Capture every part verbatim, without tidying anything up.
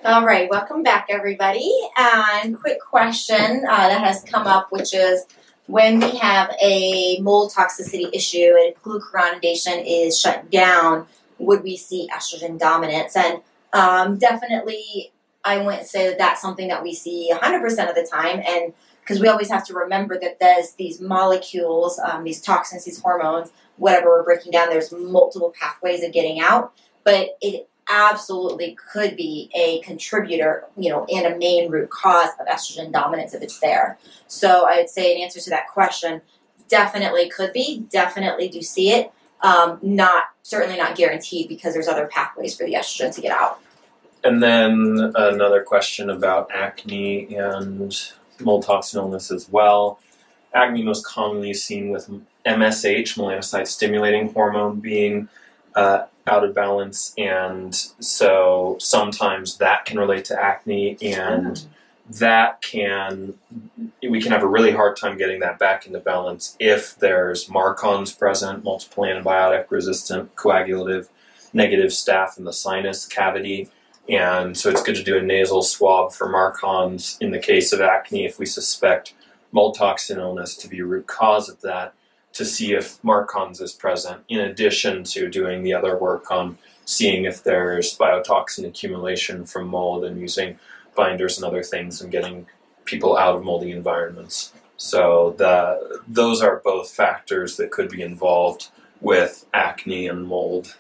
All right, welcome back, everybody. And quick question uh, that has come up, which is when we have a mold toxicity issue and glucuronidation is shut down, would we see estrogen dominance? And um, definitely, I wouldn't say that that's something that we see one hundred percent of the time. And because we always have to remember that there's these molecules, um, these toxins, these hormones, whatever we're breaking down, there's multiple pathways of getting out. But it absolutely could be a contributor, you know, and a main root cause of estrogen dominance if it's there. So I would say in answer to that question, definitely could be, definitely do see it. Um, not, certainly not guaranteed because there's other pathways for the estrogen to get out. And then another question about acne and mold toxin illness as well. Acne most commonly seen with M S H, melanocyte stimulating hormone, being uh, out of balance, and so sometimes that can relate to acne, and mm. that can, we can have a really hard time getting that back into balance if there's MARCoNS present, multiple antibiotic resistant, coagulative, negative staph in the sinus cavity, and so it's good to do a nasal swab for MARCoNS in the case of acne if we suspect mold toxin illness to be a root cause of that, to see if MARCoNS is present, in addition to doing the other work on seeing if there's biotoxin accumulation from mold and using binders and other things and getting people out of moldy environments. So the, those are both factors that could be involved with acne and mold.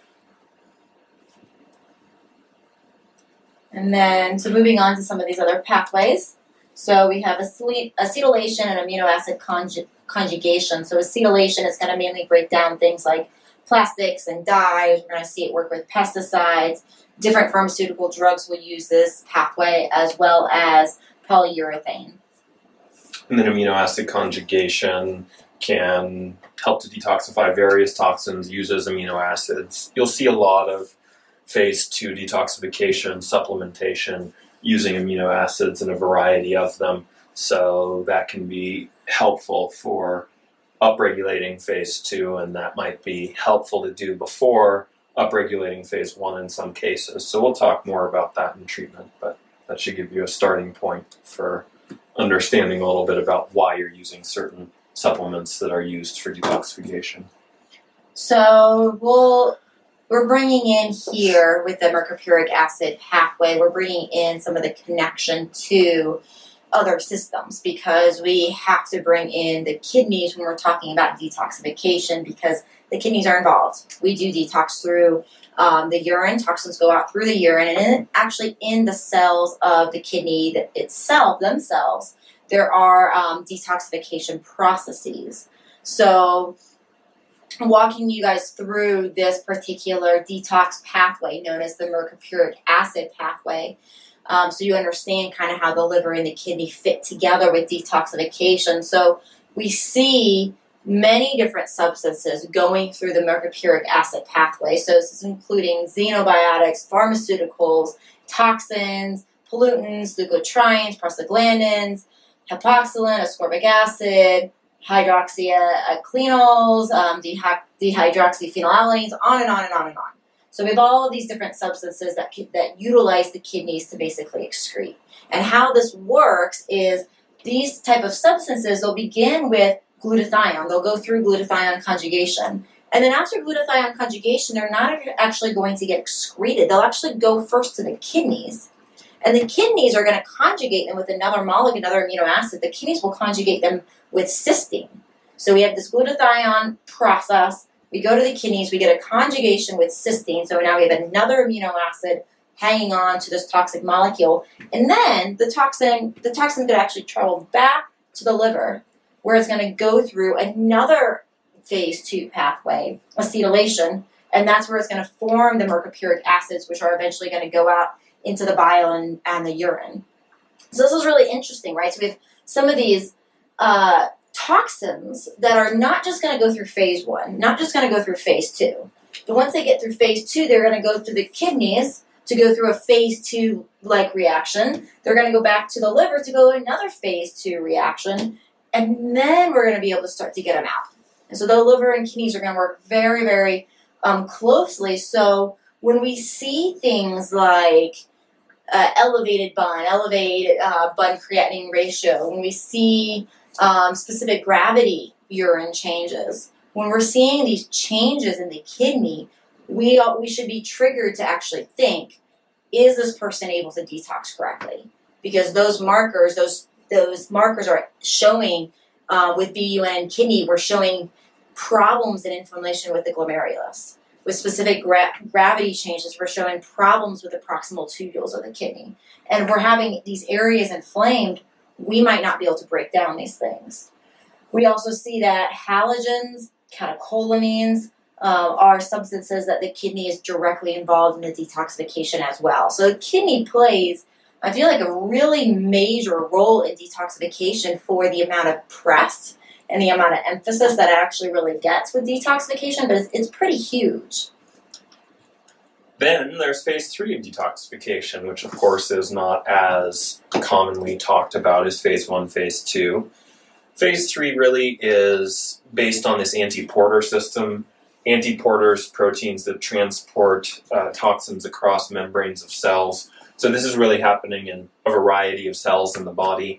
And then, so moving on to some of these other pathways. So we have acetylation and amino acid conjugation. conjugation. So acetylation is going to mainly break down things like plastics and dyes. We're going to see it work with pesticides. Different pharmaceutical drugs will use this pathway, as well as polyurethane. And then amino acid conjugation can help to detoxify various toxins, uses amino acids. You'll see a lot of phase two detoxification, supplementation, using amino acids and a variety of them. So that can be helpful for upregulating phase two, and that might be helpful to do before upregulating phase one in some cases. So we'll talk more about that in treatment, but that should give you a starting point for understanding a little bit about why you're using certain supplements that are used for detoxification. So we'll, we're bringing in here with the mercapuric acid pathway, we're bringing in some of the connection to other systems, because we have to bring in the kidneys when we're talking about detoxification, because the kidneys are involved. We do detox through um, the urine. Toxins go out through the urine, and in, actually in the cells of the kidney itself, themselves, there are um, detoxification processes. So walking you guys through this particular detox pathway known as the mercapuric acid pathway, Um, so you understand kind of how the liver and the kidney fit together with detoxification. So we see many different substances going through the mercapuric acid pathway. So this is including xenobiotics, pharmaceuticals, toxins, pollutants, leukotrienes, prostaglandins, hypoxylin, ascorbic acid, hydroxyaclinols, um, dehy- dehydroxyphenylalanides, on and on and on and on. So we have all of these different substances that that utilize the kidneys to basically excrete. And how this works is these type of substances will begin with glutathione. They'll go through glutathione conjugation. And then after glutathione conjugation, they're not actually going to get excreted. They'll actually go first to the kidneys. And the kidneys are going to conjugate them with another molecule, another amino acid. The kidneys will conjugate them with cysteine. So we have this glutathione process. We go to the kidneys, we get a conjugation with cysteine, so now we have another amino acid hanging on to this toxic molecule. And then the toxin, the toxin is going to actually travel back to the liver, where it's going to go through another phase two pathway, acetylation, and that's where it's going to form the mercapuric acids, which are eventually going to go out into the bile and, and the urine. So this is really interesting, right? So we have some of these uh, toxins that are not just going to go through phase one, not just going to go through phase two. But once they get through phase two, they're going to go through the kidneys to go through a phase two-like reaction. They're going to go back to the liver to go another phase two reaction. And then we're going to be able to start to get them out. And so the liver and kidneys are going to work very, very um, closely. So when we see things like uh, elevated B U N, elevated uh, B U N creatinine ratio, when we see um, specific gravity urine changes, when we're seeing these changes in the kidney, we we should be triggered to actually think, is this person able to detox correctly? Because those markers, those those markers are showing uh, with B U N and kidney, we're showing problems and inflammation with the glomerulus. With specific gra- gravity changes, we're showing problems with the proximal tubules of the kidney. And if we're having these areas inflamed, we might not be able to break down these things. We also see that halogens, catecholamines, uh, are substances that the kidney is directly involved in the detoxification as well. So the kidney plays, I feel like, a really major role in detoxification for the amount of press and the amount of emphasis that it actually really gets with detoxification, but it's, it's pretty huge. Then there's phase three of detoxification, which of course is not as commonly talked about as phase one, phase two. Phase three really is based on this anti-porter system. Anti-porters, proteins that transport uh, toxins across membranes of cells. So this is really happening in a variety of cells in the body.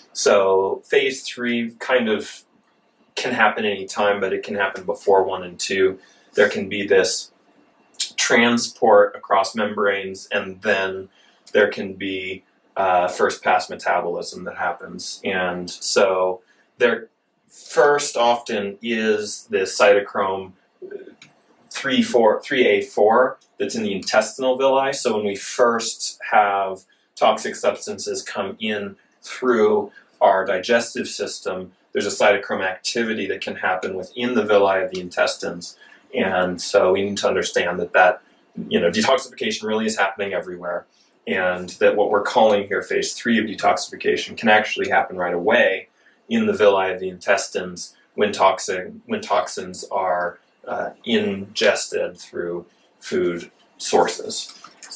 So phase three kind of can happen anytime, but it can happen before one and two. There can be this transport across membranes, and then there can be uh, first pass metabolism that happens. And so there first often is this cytochrome three A four that's in the intestinal villi. So when we first have toxic substances come in through our digestive system, there's a cytochrome activity that can happen within the villi of the intestines. And so we need to understand that that, you know, detoxification really is happening everywhere. And that what we're calling here phase three of detoxification can actually happen right away in the villi of the intestines when toxin, when toxins are uh, ingested through food sources.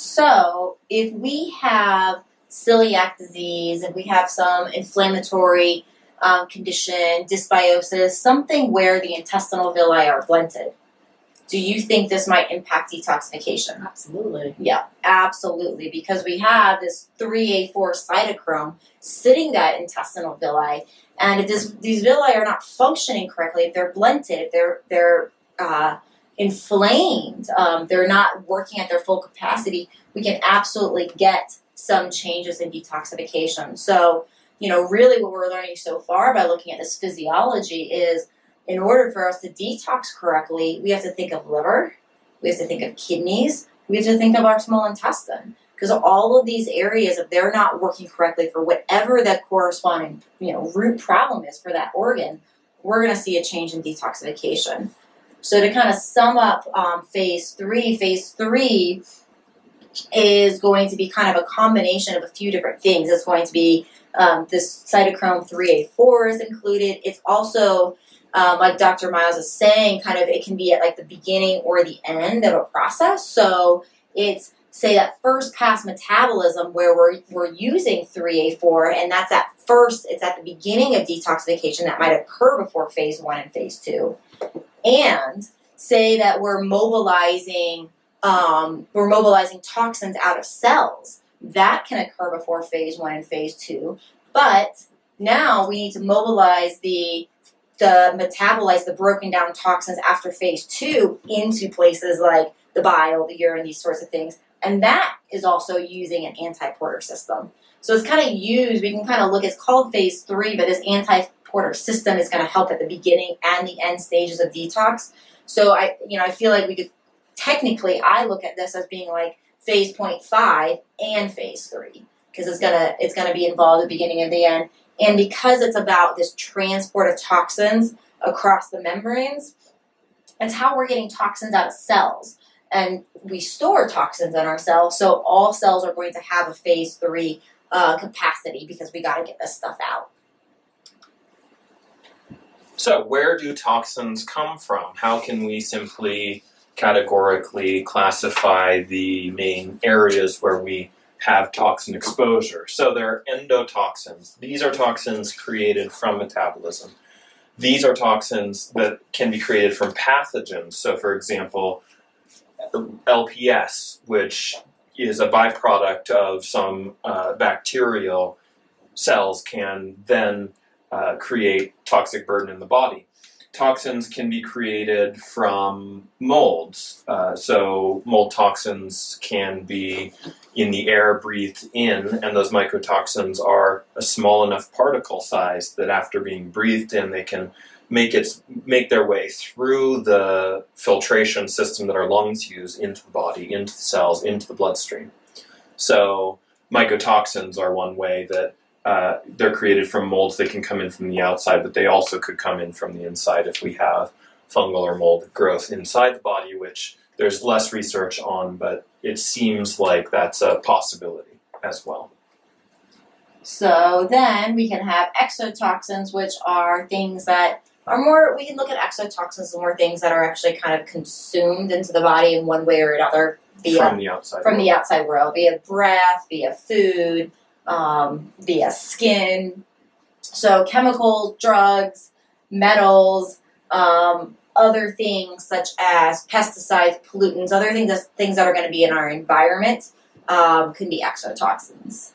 So if we have celiac disease, if we have some inflammatory um, condition, dysbiosis, something where the intestinal villi are blunted, do you think this might impact detoxification? Absolutely. Yeah, absolutely, because we have this three A four cytochrome sitting that intestinal villi, and if this, these villi are not functioning correctly, if they're blunted, if they're they're uh, inflamed, um, they're not working at their full capacity, we can absolutely get some changes in detoxification. So, you know, really what we're learning so far by looking at this physiology is, in order for us to detox correctly, we have to think of liver, we have to think of kidneys, we have to think of our small intestine. Because all of these areas, if they're not working correctly for whatever that corresponding, you know, root problem is for that organ, we're going to see a change in detoxification. So to kind of sum up um, phase three, phase three is going to be kind of a combination of a few different things. It's going to be um, this cytochrome three A four is included. It's also, um, like Doctor Miles is saying, kind of it can be at like the beginning or the end of a process. So it's, say, that first pass metabolism where we're we're using three A four, and that's at first, it's at the beginning of detoxification that might occur before phase one and phase two. And say that we're mobilizing um, we're mobilizing toxins out of cells. That can occur before phase one and phase two. But now we need to mobilize the the metabolize the broken down toxins after phase two into places like the bile, the urine, these sorts of things. And that is also using an anti-porter system. So it's kind of used, we can kind of look, it's called phase three, but this anti-porter system is going to help at the beginning and the end stages of detox. So I, you know, I feel like we could, technically, I look at this as being like phase point five and phase three, because it's gonna it's gonna be involved at the beginning and the end. And because it's about this transport of toxins across the membranes, it's how we're getting toxins out of cells. And we store toxins in our cells, so all cells are going to have a phase three uh, capacity because we got to get this stuff out. So where do toxins come from? How can we simply categorically classify the main areas where we have toxin exposure? So there are endotoxins. These are toxins created from metabolism. These are toxins that can be created from pathogens. So for example, L P S, which is a byproduct of some uh, bacterial cells can then uh, create toxic burden in the body. Toxins can be created from molds. Uh, so mold toxins can be in the air breathed in, and those mycotoxins are a small enough particle size that after being breathed in, they can make it make their way through the filtration system that our lungs use into the body, into the cells, into the bloodstream. So mycotoxins are one way that uh, they're created from molds. They can come in from the outside, but they also could come in from the inside if we have fungal or mold growth inside the body, which there's less research on, but it seems like that's a possibility as well. So then we can have exotoxins, which are things that are more, we can look at exotoxins as more things that are actually kind of consumed into the body in one way or another via, from the outside from world. the outside world, via breath, via food, um, via skin. So chemicals, drugs, metals, um, other things such as pesticides, pollutants, other things that, things that are going to be in our environment um, can be exotoxins.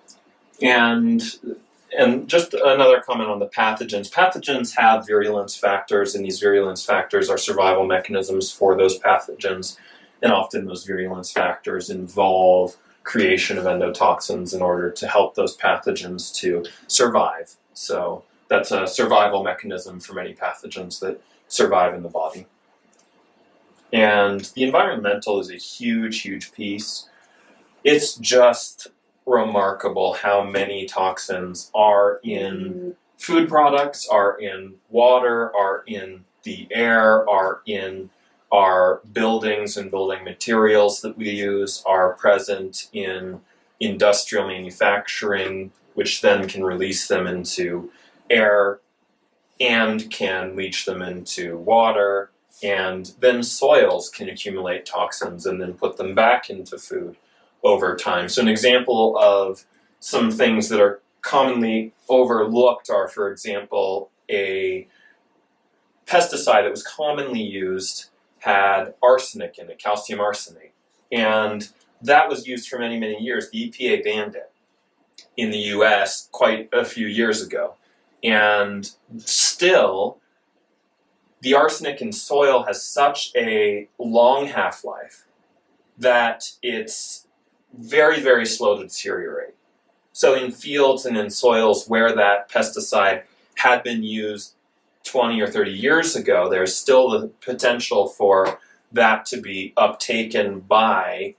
And and just another comment on the pathogens. Pathogens have virulence factors, and these virulence factors are survival mechanisms for those pathogens. And often those virulence factors involve creation of endotoxins in order to help those pathogens to survive. So that's a survival mechanism for many pathogens that survive in the body. And the environmental is a huge, huge piece. It's just remarkable how many toxins are in food products, are in water, are in the air, are in our buildings and building materials that we use, are present in industrial manufacturing, which then can release them into air and can leach them into water, and then soils can accumulate toxins and then put them back into food over time. So an example of some things that are commonly overlooked are, for example, a pesticide that was commonly used had arsenic in it, calcium arsenate. And that was used for many, many years. The E P A banned it in the U S quite a few years ago. And still, the arsenic in soil has such a long half-life that it's very, very slow to deteriorate. So in fields and in soils where that pesticide had been used twenty or thirty years ago, there's still the potential for that to be uptaken by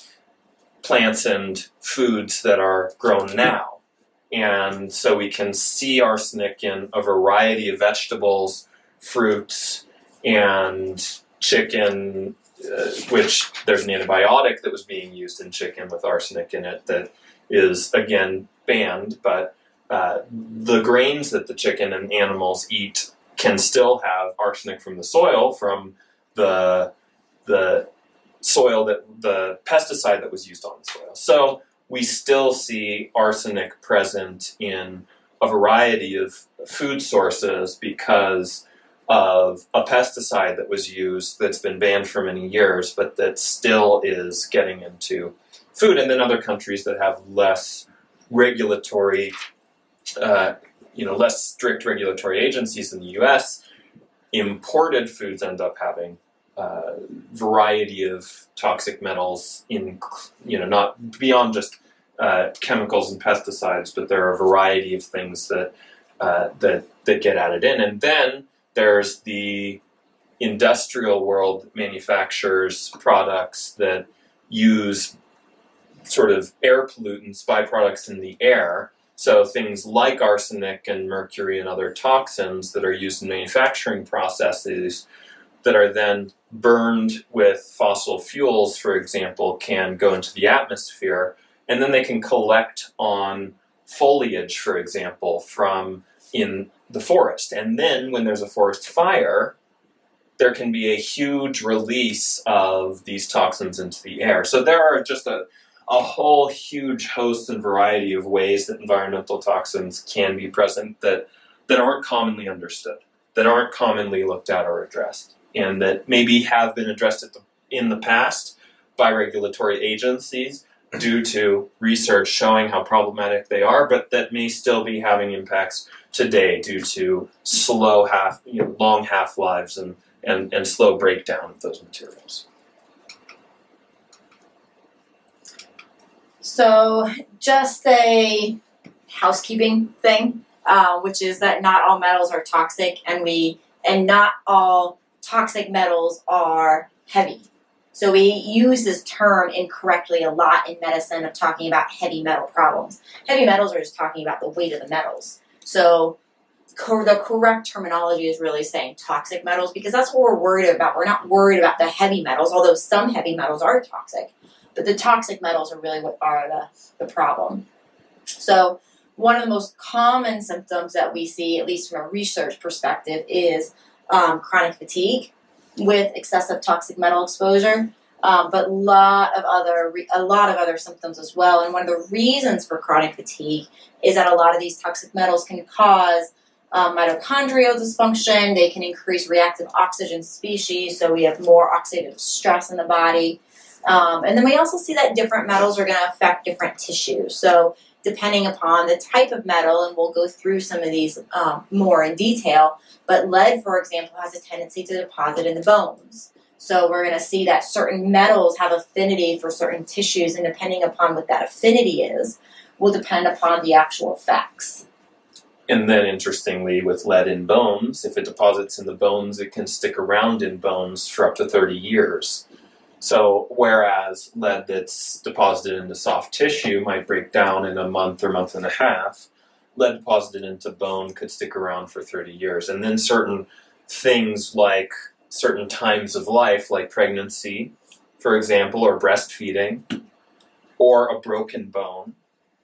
plants and foods that are grown now. And so we can see arsenic in a variety of vegetables, fruits, and chicken, uh, which there's an antibiotic that was being used in chicken with arsenic in it that is, again, banned, but uh, the grains that the chicken and animals eat can still have arsenic from the soil, from the the soil that the pesticide that was used on the soil. So we still see arsenic present in a variety of food sources because of a pesticide that was used that's been banned for many years, but that still is getting into food. And then other countries that have less regulatory, uh, you know, less strict regulatory agencies in the U S, imported foods end up having a variety of toxic metals in, you know, not beyond just uh, chemicals and pesticides, but there are a variety of things that uh, that that get added in. And then there's the industrial world that manufactures products that use sort of air pollutants, byproducts in the air. So things like arsenic and mercury and other toxins that are used in manufacturing processes that are then burned with fossil fuels, for example, can go into the atmosphere, and then they can collect on foliage, for example, from in the forest. And then when there's a forest fire, there can be a huge release of these toxins into the air. So there are just a, a whole huge host and variety of ways that environmental toxins can be present that, that aren't commonly understood, that aren't commonly looked at or addressed, and that maybe have been addressed at the, in the past, by regulatory agencies due to research showing how problematic they are, but that may still be having impacts today due to slow half, you know, long half-lives and, and, and slow breakdown of those materials. So just a housekeeping thing, uh, which is that not all metals are toxic, and we and not all toxic metals are heavy. So we use this term incorrectly a lot in medicine of talking about heavy metal problems. Heavy metals are just talking about the weight of the metals. So co- the correct terminology is really saying toxic metals, because that's what we're worried about. We're not worried about the heavy metals, although some heavy metals are toxic. But the toxic metals are really what are the, the problem. So one of the most common symptoms that we see, at least from a research perspective, is um, chronic fatigue with excessive toxic metal exposure, um, but lot of other a lot of other symptoms as well. And one of the reasons for chronic fatigue is that a lot of these toxic metals can cause um, mitochondrial dysfunction. They can increase reactive oxygen species, so we have more oxidative stress in the body. Um, and then we also see that different metals are going to affect different tissues. So depending upon the type of metal, and we'll go through some of these um, more in detail, but lead, for example, has a tendency to deposit in the bones. So we're going to see that certain metals have affinity for certain tissues, and depending upon what that affinity is, will depend upon the actual effects. And then, interestingly, with lead in bones, if it deposits in the bones, it can stick around in bones for up to thirty years. So whereas lead that's deposited into soft tissue might break down in a month or month and a half, lead deposited into bone could stick around for thirty years. And then certain things like certain times of life, like pregnancy, for example, or breastfeeding, or a broken bone,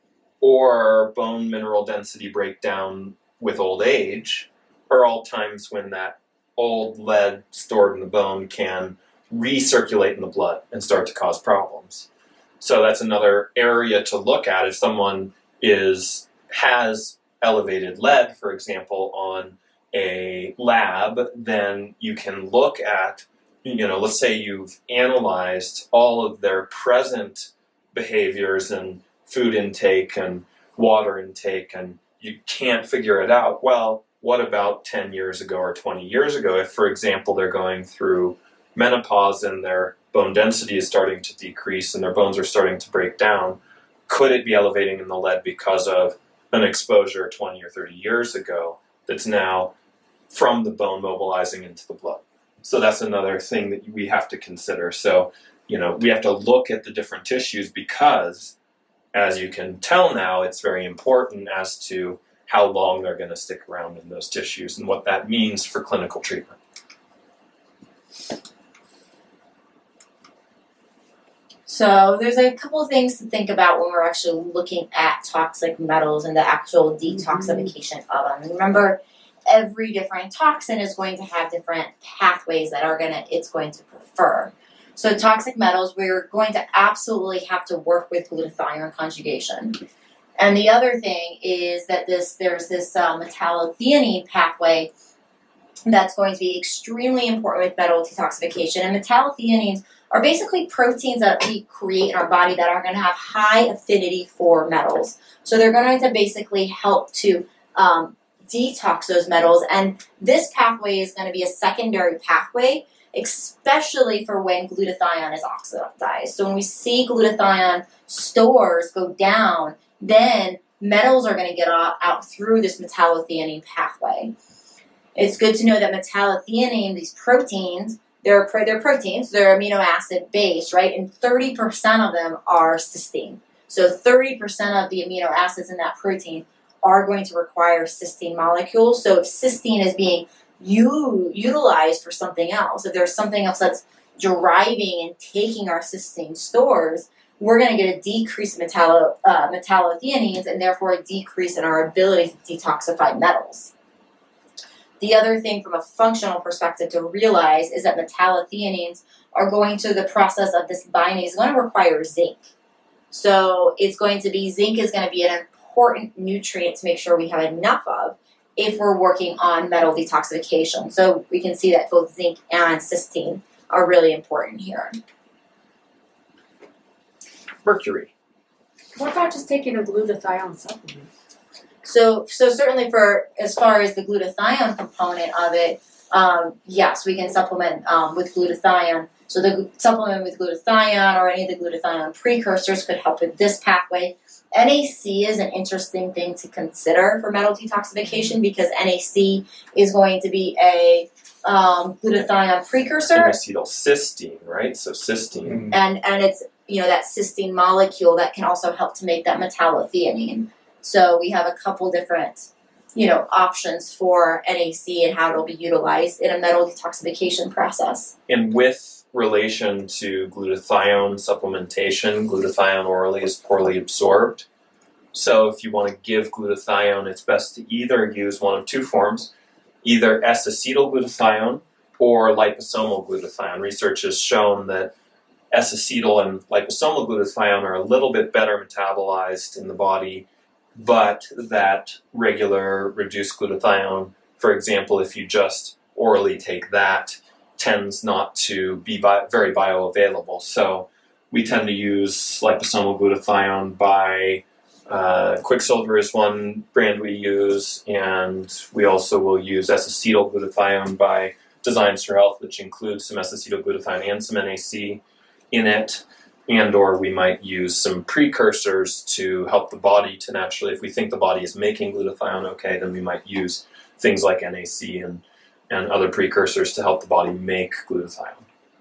or bone mineral density breakdown with old age, are all times when that old lead stored in the bone can recirculate in the blood and start to cause problems. So that's another area to look at. If someone is has elevated lead, for example, on a lab, then you can look at, you know, let's say you've analyzed all of their present behaviors and food intake and water intake, and you can't figure it out. Well, what about ten years ago or twenty years ago? If, for example, they're going through menopause and their bone density is starting to decrease and their bones are starting to break down, could it be elevating in the lead because of an exposure twenty or thirty years ago that's now from the bone mobilizing into the blood? So that's another thing that we have to consider. So, you know, we have to look at the different tissues because, as you can tell now, it's very important as to how long they're going to stick around in those tissues and what that means for clinical treatment. So there's a couple of things to think about when we're actually looking at toxic metals and the actual detoxification mm-hmm. of them. And remember, every different toxin is going to have different pathways that are going to it's going to prefer. So toxic metals, we're going to absolutely have to work with glutathione conjugation. And the other thing is that this there's this uh, metallothionein pathway that's going to be extremely important with metal detoxification. And metallothioneins are basically proteins that we create in our body that are going to have high affinity for metals. So they're going to basically help to um, detox those metals. And this pathway is going to be a secondary pathway, especially for when glutathione is oxidized. So when we see glutathione stores go down, then metals are going to get out, out through this metallothionein pathway. It's good to know that metallothionein, these proteins, they're, they're proteins, they're amino acid based, right? And thirty percent of them are cysteine. So thirty percent of the amino acids in that protein are going to require cysteine molecules. So if cysteine is being u- utilized for something else, if there's something else that's driving and taking our cysteine stores, we're going to get a decrease in metallo, uh, metallothioneins and therefore a decrease in our ability to detoxify metals. The other thing from a functional perspective to realize is that metallothioneins are going to the process of this binding is going to require zinc. So it's going to be, zinc is going to be an important nutrient to make sure we have enough of if we're working on metal detoxification. So we can see that both zinc and cysteine are really important here. mercury. What about just taking a glutathione supplement? So, so certainly for as far as the glutathione component of it, um, yes, we can supplement um, with glutathione. So the supplement with glutathione or any of the glutathione precursors could help with this pathway. N A C is an interesting thing to consider for metal detoxification because N A C is going to be a um, glutathione precursor. N-acetylcysteine, right? So cysteine. And, and it's, you know, that cysteine molecule that can also help to make that metallothioneine. So we have a couple different, you know, options for N A C and how it'll be utilized in a metal detoxification process. And with relation to glutathione supplementation, glutathione orally is poorly absorbed. So if you want to give glutathione, it's best to either use one of two forms, either S-acetylglutathione or liposomal glutathione. Research has shown that S-acetyl and liposomal glutathione are a little bit better metabolized in the body, but that regular reduced glutathione, for example, if you just orally take that, tends not to be bi- very bioavailable. So we tend to use liposomal glutathione by uh, Quicksilver is one brand we use, and we also will use S-acetyl glutathione by Designs for Health, which includes some S-acetyl glutathione and some N A C in it, and or we might use some precursors to help the body to naturally, if we think the body is making glutathione okay, then we might use things like N A C and and other precursors to help the body make glutathione.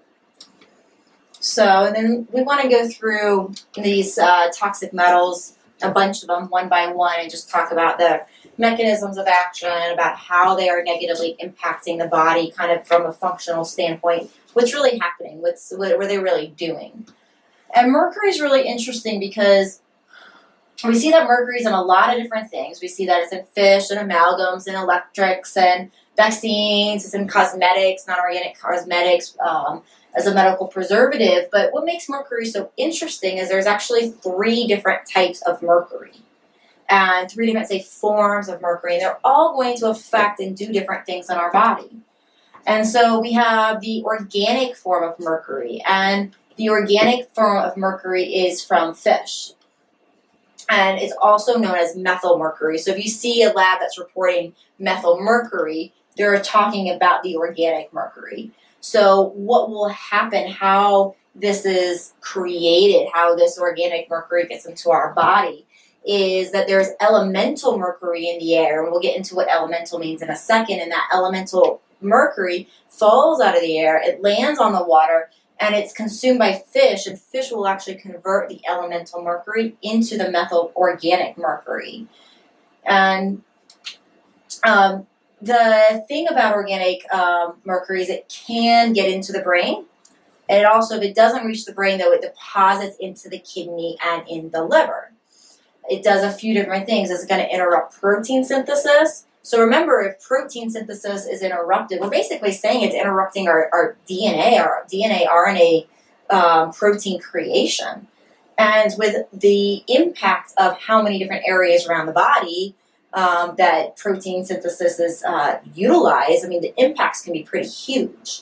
So, and then we want to go through these uh, toxic metals, a bunch of them, one by one, and just talk about the mechanisms of action, about how they are negatively impacting the body, kind of from a functional standpoint. What's really happening? What's what are they really doing? And mercury is really interesting because we see that mercury is in a lot of different things. We see that it's in fish and amalgams and electrics and vaccines, it's in cosmetics, non-organic cosmetics, um, as a medical preservative. But what makes mercury so interesting is there's actually three different types of mercury and three different, say, forms of mercury. And they're all going to affect and do different things in our body. And so we have the organic form of mercury. And the organic form of mercury is from fish. And it's also known as methyl mercury. So if you see a lab that's reporting methyl mercury, they're talking about the organic mercury. So what will happen, how this is created, how this organic mercury gets into our body, is that there's elemental mercury in the air. And we'll get into what elemental means in a second. And that elemental mercury falls out of the air, it lands on the water, and it's consumed by fish, and fish will actually convert the elemental mercury into the methyl organic mercury. And um, the thing about organic um, mercury is it can get into the brain. And it also, if it doesn't reach the brain, though, it deposits into the kidney and in the liver. It does a few different things. It's going to interrupt protein synthesis. So remember, if protein synthesis is interrupted, we're basically saying it's interrupting our, our D N A, our D N A, R N A um, protein creation. And with the impact of how many different areas around the body um, that protein synthesis is uh, utilized, I mean, the impacts can be pretty huge.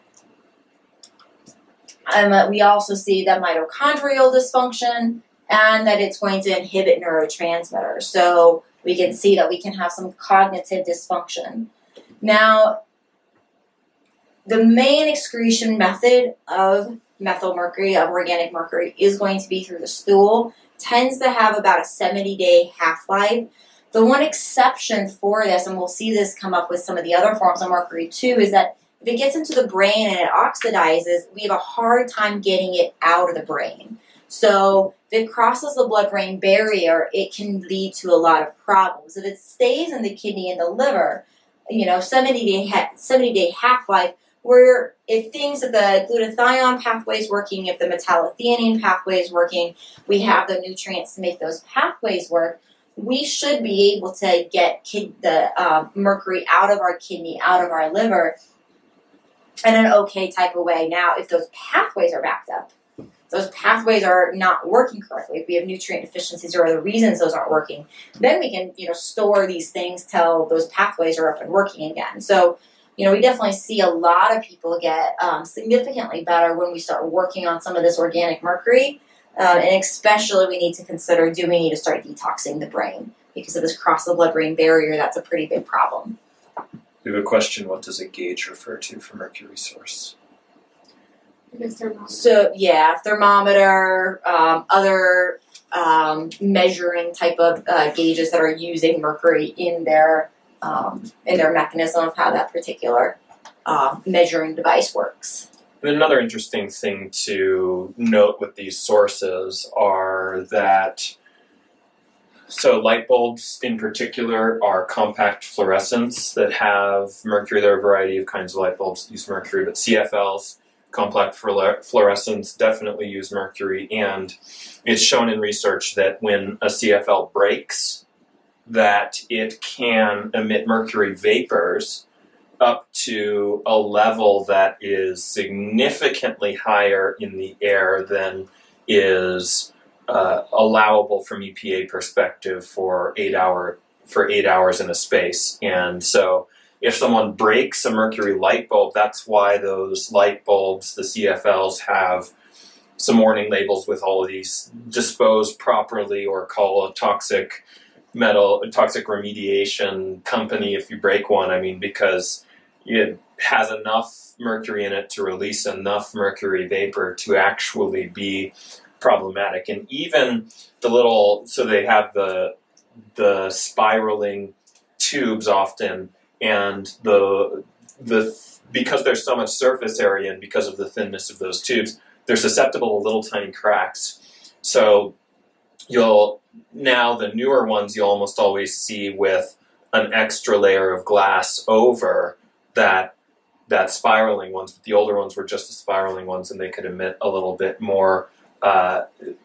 Um, uh, we also see that mitochondrial dysfunction and that it's going to inhibit neurotransmitters. So we can see that we can have some cognitive dysfunction. Now, the main excretion method of methyl mercury, of organic mercury, is going to be through the stool. Tends to have about a seventy-day half-life. The one exception for this, and we'll see this come up with some of the other forms of mercury too, is that if it gets into the brain and it oxidizes, we have a hard time getting it out of the brain. So if it crosses the blood-brain barrier, it can lead to a lot of problems. If it stays in the kidney and the liver, you know, seventy-day ha- seventy-day half-life, where if things, if the glutathione pathway is working, if the metallothioneine pathway is working, we have the nutrients to make those pathways work, we should be able to get kid- the uh, mercury out of our kidney, out of our liver, in an okay type of way. Now, if those pathways are backed up, those pathways are not working correctly, if we have nutrient deficiencies or other reasons those aren't working, then we can, you know, store these things till those pathways are up and working again. So, you know, we definitely see a lot of people get um, significantly better when we start working on some of this organic mercury. Um, and especially we need to consider, do we need to start detoxing the brain? Because of this cross the blood-brain barrier, that's a pretty big problem. We have a question, what does a gauge refer to for mercury source? Because they're not. So yeah, thermometer, um, other um, measuring type of uh, gauges that are using mercury in their um, in their mechanism of how that particular uh, measuring device works. And another interesting thing to note with these sources are that, so light bulbs in particular are compact fluorescents that have mercury. There are a variety of kinds of light bulbs that use mercury, but C F Ls, compact fluorescents, definitely use mercury. And it's shown in research that when a C F L breaks, that it can emit mercury vapors up to a level that is significantly higher in the air than is uh, allowable from E P A perspective for eight hour for eight hours in a space. And so if someone breaks a mercury light bulb, that's why those light bulbs, the C F Ls, have some warning labels with all of these dispose properly or call a toxic metal, a toxic remediation company if you break one. I mean, because it has enough mercury in it to release enough mercury vapor to actually be problematic. And even the little, so they have the the spiraling tubes often, and the the because there's so much surface area and because of the thinness of those tubes, they're susceptible to little tiny cracks. So you'll now the newer ones you'll almost always see with an extra layer of glass over that that spiraling ones, but the older ones were just the spiraling ones, and they could emit a little bit more. Uh,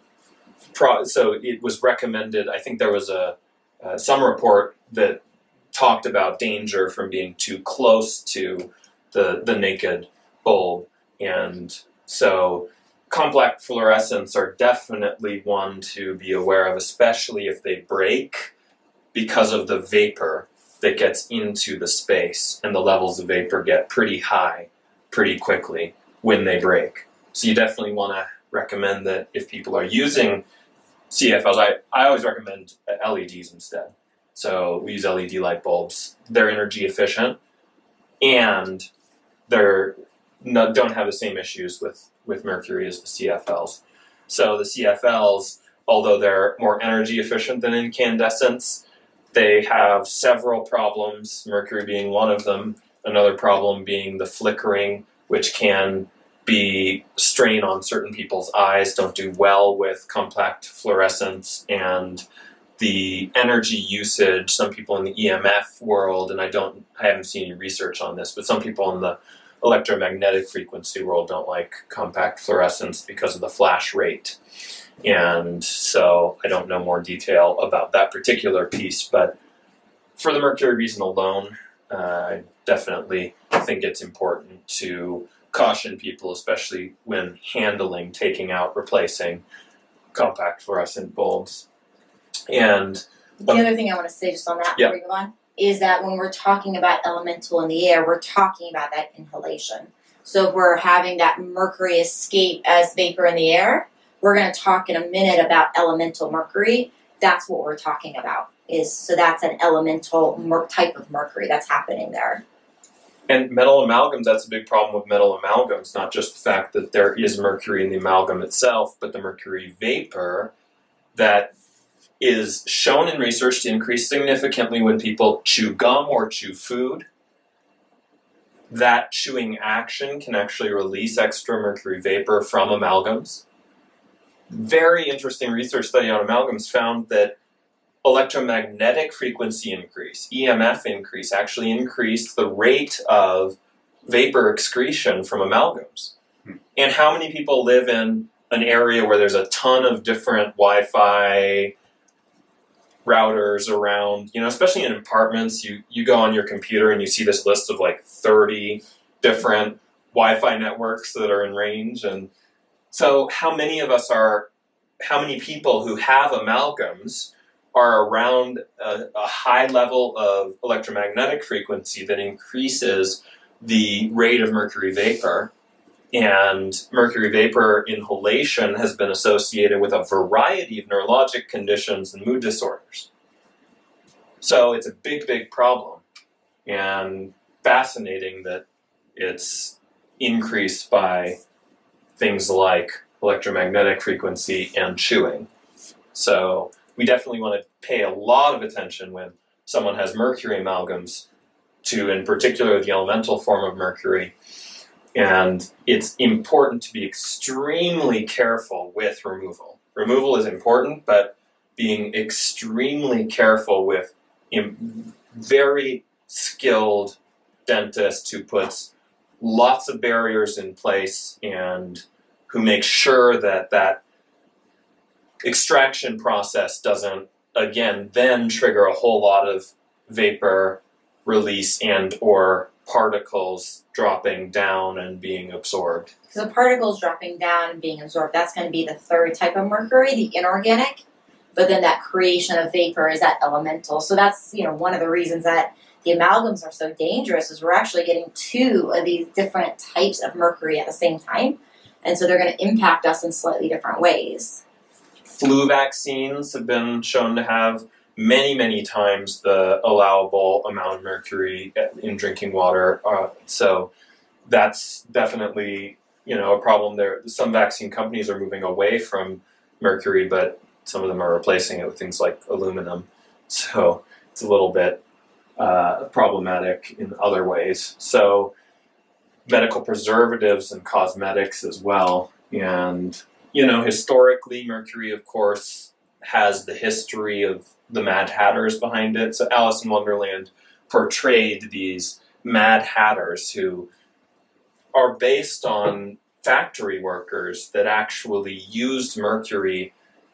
pro- so it was recommended. I think there was a uh, some report that talked about danger from being too close to the the naked bulb, and so compact fluorescents are definitely one to be aware of, especially if they break because of the vapor that gets into the space, and the levels of vapor get pretty high pretty quickly when they break. So you definitely want to recommend that if people are using C F Ls, I, I always recommend L E Ds instead. So we use L E D light bulbs. They're energy efficient, and they're not, don't have the same issues with, with mercury as the C F Ls. So the C F Ls, although they're more energy efficient than incandescents, they have several problems, mercury being one of them. Another problem being the flickering, which can be strain on certain people's eyes, don't do well with compact fluorescents, and the energy usage. Some people in the E M F world, and I don't, I haven't seen any research on this, but some people in the electromagnetic frequency world don't like compact fluorescents because of the flash rate. And so I don't know more detail about that particular piece, but for the mercury reason alone, uh, I definitely think it's important to caution people, especially when handling, taking out, replacing compact fluorescent bulbs. And The um, other thing I want to say just on that yeah. before we go on is that when we're talking about elemental in the air, we're talking about that inhalation. So if we're having that mercury escape as vapor in the air, we're going to talk in a minute about elemental mercury. That's what we're talking about. Is so that's an elemental mer- type of mercury that's happening there. And metal amalgams, that's a big problem with metal amalgams, not just the fact that there is mercury in the amalgam itself, but the mercury vapor that is shown in research to increase significantly when people chew gum or chew food. That chewing action can actually release extra mercury vapor from amalgams. Very interesting research study on amalgams found that electromagnetic frequency increase, E M F increase, actually increased the rate of vapor excretion from amalgams. Hmm. And how many people live in an area where there's a ton of different Wi-Fi routers around, you know, especially in apartments, you, you go on your computer and you see this list of like thirty different Wi-Fi networks that are in range. And so how many of us are, how many people who have amalgams are around a, a high level of electromagnetic frequency that increases the rate of mercury vapor, And mercury vapor inhalation has been associated with a variety of neurologic conditions and mood disorders. So it's a big, big problem, and fascinating that it's increased by things like electromagnetic frequency and chewing. So we definitely want to pay a lot of attention when someone has mercury amalgams to, in particular, the elemental form of mercury. And it's important to be extremely careful with removal. Removal is important, but being extremely careful with very skilled dentist who puts lots of barriers in place and who makes sure that that extraction process doesn't, again, then trigger a whole lot of vapor release and or particles dropping down and being absorbed. So the particles dropping down and being absorbed, that's going to be the third type of mercury, the inorganic. But then that creation of vapor is that elemental. So that's, you know, one of the reasons that the amalgams are so dangerous is we're actually getting two of these different types of mercury at the same time. And so they're going to impact us in slightly different ways. Flu vaccines have been shown to have many, many times the allowable amount of mercury in drinking water. Uh, so that's definitely, you know, a problem there. Some vaccine companies are moving away from mercury, but some of them are replacing it with things like aluminum. So it's a little bit uh, problematic in other ways. So medical preservatives and cosmetics as well. And, you know, historically, mercury, of course, has the history of the Mad Hatters behind it. So Alice in Wonderland portrayed these Mad Hatters who are based on factory workers that actually used mercury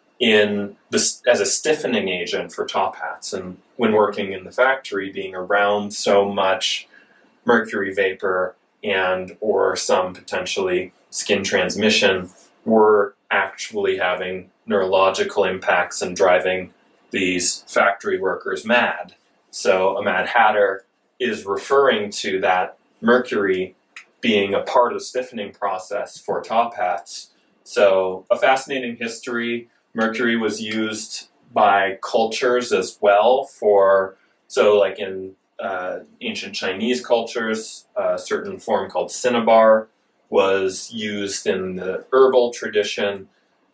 in the, as a stiffening agent for top hats. And when working in the factory, being around so much mercury vapor and or some potentially skin transmission were actually having neurological impacts and driving these factory workers mad. So a Mad Hatter is referring to that mercury being a part of the stiffening process for top hats. So a fascinating history. Mercury was used by cultures as well for, so like in uh, ancient Chinese cultures, a certain form called cinnabar was used in the herbal tradition,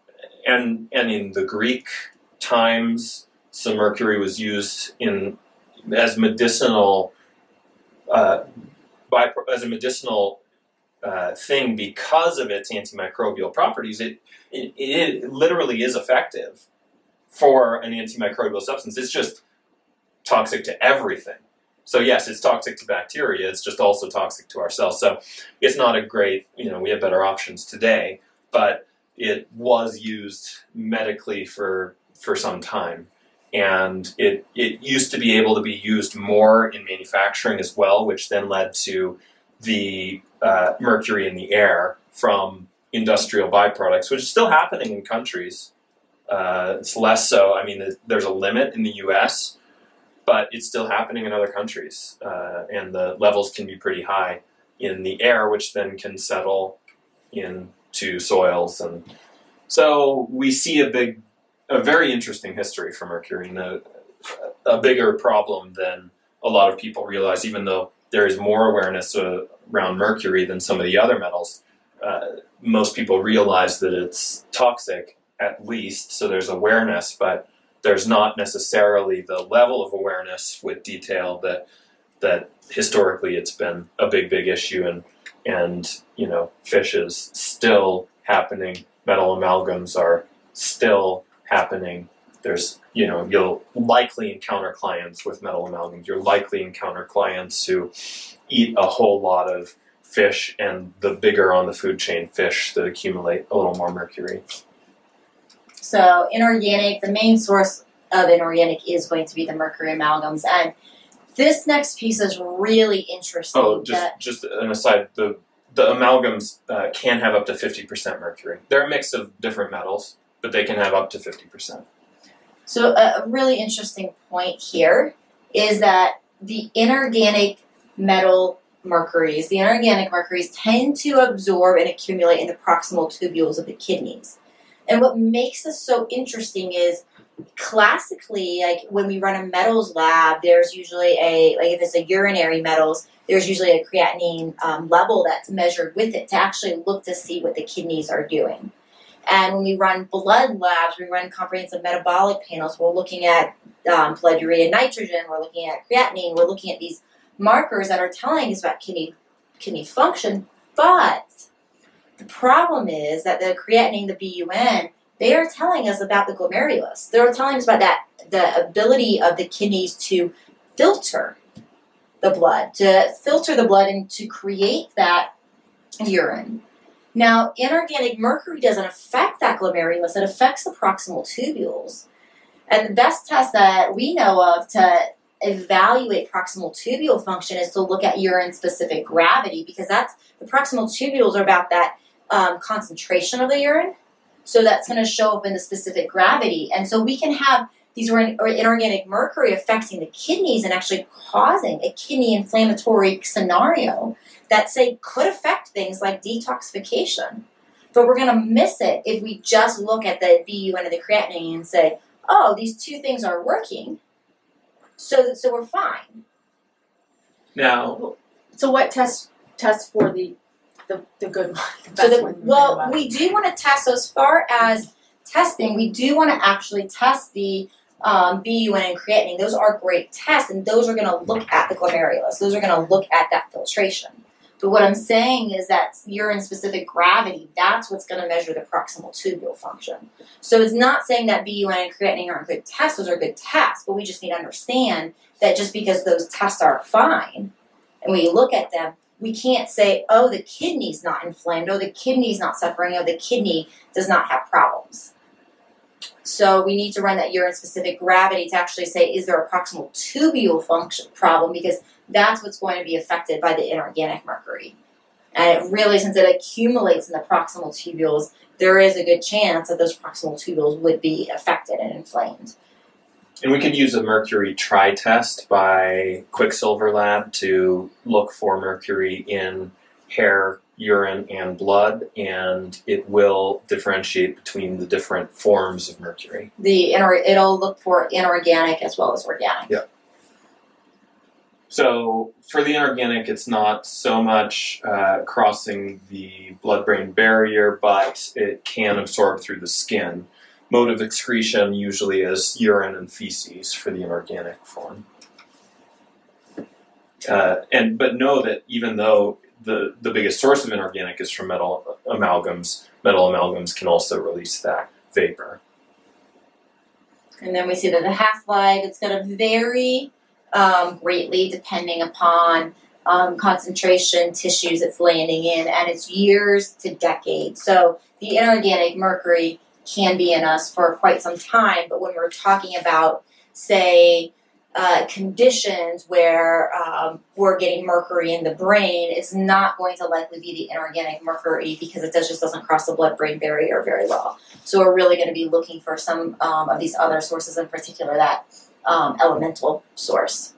and and in the Greek times, some mercury was used in as medicinal uh, by, as a medicinal uh, thing because of its antimicrobial properties. It, it it literally is effective for an antimicrobial substance. It's just toxic to everything. So yes, it's toxic to bacteria. It's just also toxic to our cells. So it's not a great, you know, we have better options today, but it was used medically for for some time. And it, it used to be able to be used more in manufacturing as well, which then led to the uh, mercury in the air from industrial byproducts, which is still happening in countries. Uh, it's less so. I mean, there's a limit in the U S, but it's still happening in other countries. Uh, and the levels can be pretty high in the air, which then can settle into soils. And so we see a big a very interesting history for mercury, and a, a bigger problem than a lot of people realize, even though there is more awareness uh, around mercury than some of the other metals. Uh, most people realize that it's toxic, at least, so there's awareness, but there's not necessarily the level of awareness with detail that that historically it's been a big, big issue, and, and you know, fish is still happening, metal amalgams are still happening. There's, you know, you'll likely encounter clients with metal amalgams. You'll likely encounter clients who eat a whole lot of fish, and the bigger on the food chain fish that accumulate a little more mercury. So inorganic, the main source of inorganic is going to be the mercury amalgams. And this next piece is really interesting. Oh, just, that, just an aside, the, the amalgams uh, can have up to fifty percent mercury. They're a mix of different metals, but they can have up to fifty percent. So a really interesting point here is that the inorganic metal mercuries, the inorganic mercuries, tend to absorb and accumulate in the proximal tubules of the kidneys. And what makes this so interesting is classically, like when we run a metals lab, there's usually a, like if it's a urinary metals, there's usually a creatinine um, level that's measured with it to actually look to see what the kidneys are doing. And when we run blood labs, we run comprehensive metabolic panels, we're looking at um, blood urea nitrogen, we're looking at creatinine, we're looking at these markers that are telling us about kidney kidney function. But the problem is that the creatinine, the B U N, they are telling us about the glomerulus. They're telling us about that the ability of the kidneys to filter the blood, to filter the blood and to create that urine. Now, inorganic mercury doesn't affect that glomerulus, it affects the proximal tubules. And the best test that we know of to evaluate proximal tubule function is to look at urine-specific gravity, because that's the proximal tubules are about that um, concentration of the urine. So that's going to show up in the specific gravity. And so we can have these inorganic mercury affecting the kidneys and actually causing a kidney inflammatory scenario that, say, could affect things like detoxification. But we're going to miss it if we just look at the B U N and the creatinine and say, oh, these two things are working, so so we're fine. Now, so what test test for the the, the good one? The So best the, one well, we do want to test, so as far as testing, we do want to actually test the um, B U N and creatinine. Those are great tests, and those are going to look at the glomerulus. Those are going to look at that filtration. But what I'm saying is that urine-specific gravity, that's what's going to measure the proximal tubule function. So it's not saying that B U N and creatinine aren't good tests. Those are good tests, but we just need to understand that just because those tests are fine, and when you look at them, we can't say, oh, the kidney's not inflamed, oh, the kidney's not suffering, oh, the kidney does not have problems. So we need to run that urine-specific gravity to actually say, is there a proximal tubule function problem? Because that's what's going to be affected by the inorganic mercury. And it really, since it accumulates in the proximal tubules, there is a good chance that those proximal tubules would be affected and inflamed. and we could use a mercury tri-test by Quicksilver Lab to look for mercury in hair, urine, and blood, and it will differentiate between the different forms of mercury. The inor- it'll look for inorganic as well as organic. Yeah. So for the inorganic, it's not so much uh, crossing the blood-brain barrier, but it can absorb through the skin. Mode of excretion usually is urine and feces for the inorganic form. Uh, and but know that even though the, the biggest source of inorganic is from metal amalgams, metal amalgams can also release that vapor. And then we see that the half-life, it's going to vary um, greatly depending upon um, concentration, tissues it's landing in, and it's years to decades. So the inorganic mercury can be in us for quite some time, but when we're talking about, say, uh, conditions where um, we're getting mercury in the brain, it's not going to likely be the inorganic mercury because it does, just doesn't cross the blood-brain barrier very well. So we're really going to be looking for some um, of these other sources, in particular that um, elemental source.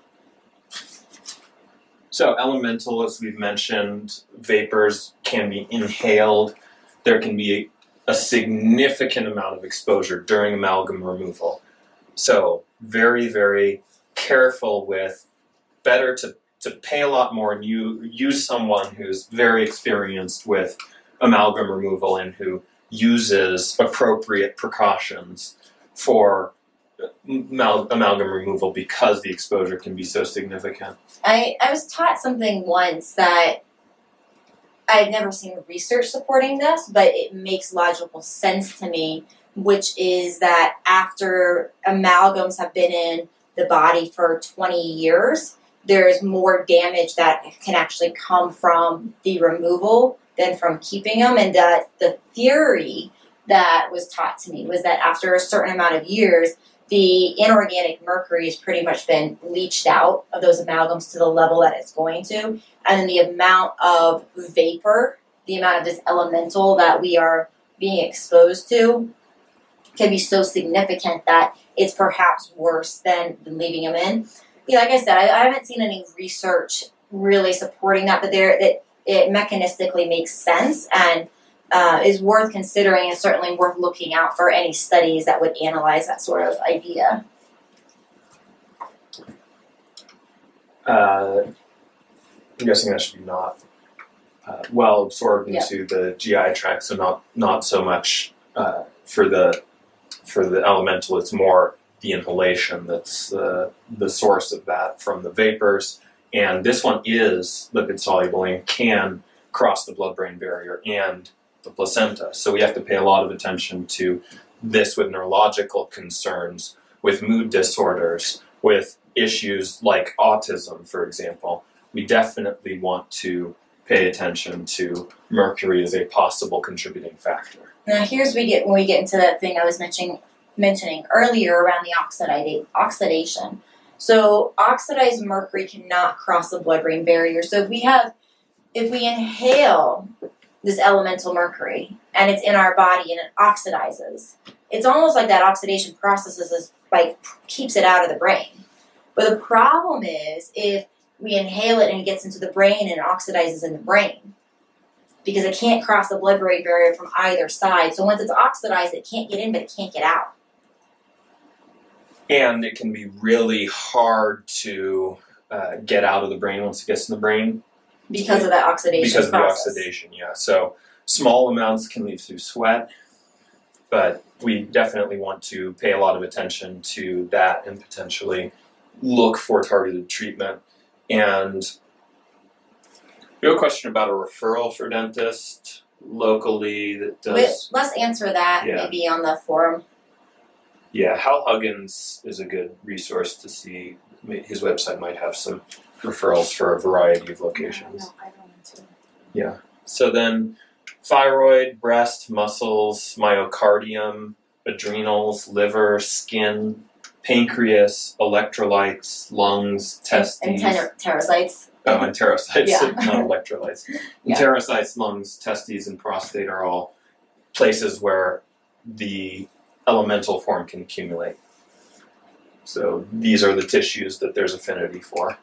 So elemental, as we've mentioned, vapors can be inhaled. There can be a, a significant amount of exposure during amalgam removal. So very, very careful with, better to, to pay a lot more and you use someone who's very experienced with amalgam removal and who uses appropriate precautions for Amal- amalgam removal because the exposure can be so significant. I, I was taught something once that I've never seen research supporting this, but it makes logical sense to me, which is that after amalgams have been in the body for twenty years, there's more damage that can actually come from the removal than from keeping them. And that the theory that was taught to me was that after a certain amount of years, the inorganic mercury has pretty much been leached out of those amalgams to the level that it's going to. And then the amount of vapor, the amount of this elemental that we are being exposed to can be so significant that it's perhaps worse than, than leaving them in. Yeah, like I said, I, I haven't seen any research really supporting that, but there that it mechanistically makes sense and uh, is worth considering, and certainly worth looking out for any studies that would analyze that sort of idea. Uh, I'm guessing that should be not uh, well absorbed into yeah. the G I tract, so not not so much uh, for the for the elemental. It's more the inhalation that's uh, the source of that from the vapors. And this one is lipid soluble and can cross the blood-brain barrier and the placenta. So we have to pay a lot of attention to this with neurological concerns, with mood disorders, with issues like autism, for example. We definitely want to pay attention to mercury as a possible contributing factor. Now here's we get when we get into that thing I was mentioning mentioning earlier around the oxidate, oxidation. So oxidized mercury cannot cross the blood-brain barrier. So if we have, if we inhale this elemental mercury and it's in our body and it oxidizes, it's almost like that oxidation process is like keeps it out of the brain. But the problem is if we inhale it and it gets into the brain and it oxidizes in the brain, because it can't cross the blood-brain barrier from either side. So once it's oxidized, it can't get in, but it can't get out. And it can be really hard to uh, get out of the brain once it gets in the brain. Because of that oxidation Because process. of the oxidation, yeah. So small amounts can leave through sweat, but we definitely want to pay a lot of attention to that and potentially look for targeted treatment. And we have a question about a referral for dentist locally that does... Wait, let's answer that yeah. maybe on the forum. Yeah, Hal Huggins is a good resource to see. His website might have some referrals for a variety of locations. No, I don't want to. Yeah. So then thyroid, breast, muscles, myocardium, adrenals, liver, skin, pancreas, electrolytes, lungs, testes. And, and ter- pterocytes. Oh, and pterocytes, Yeah. not electrolytes. And Yeah. pterocytes, lungs, testes, and prostate are all places where the elemental form can accumulate. So these are the tissues that there's affinity for.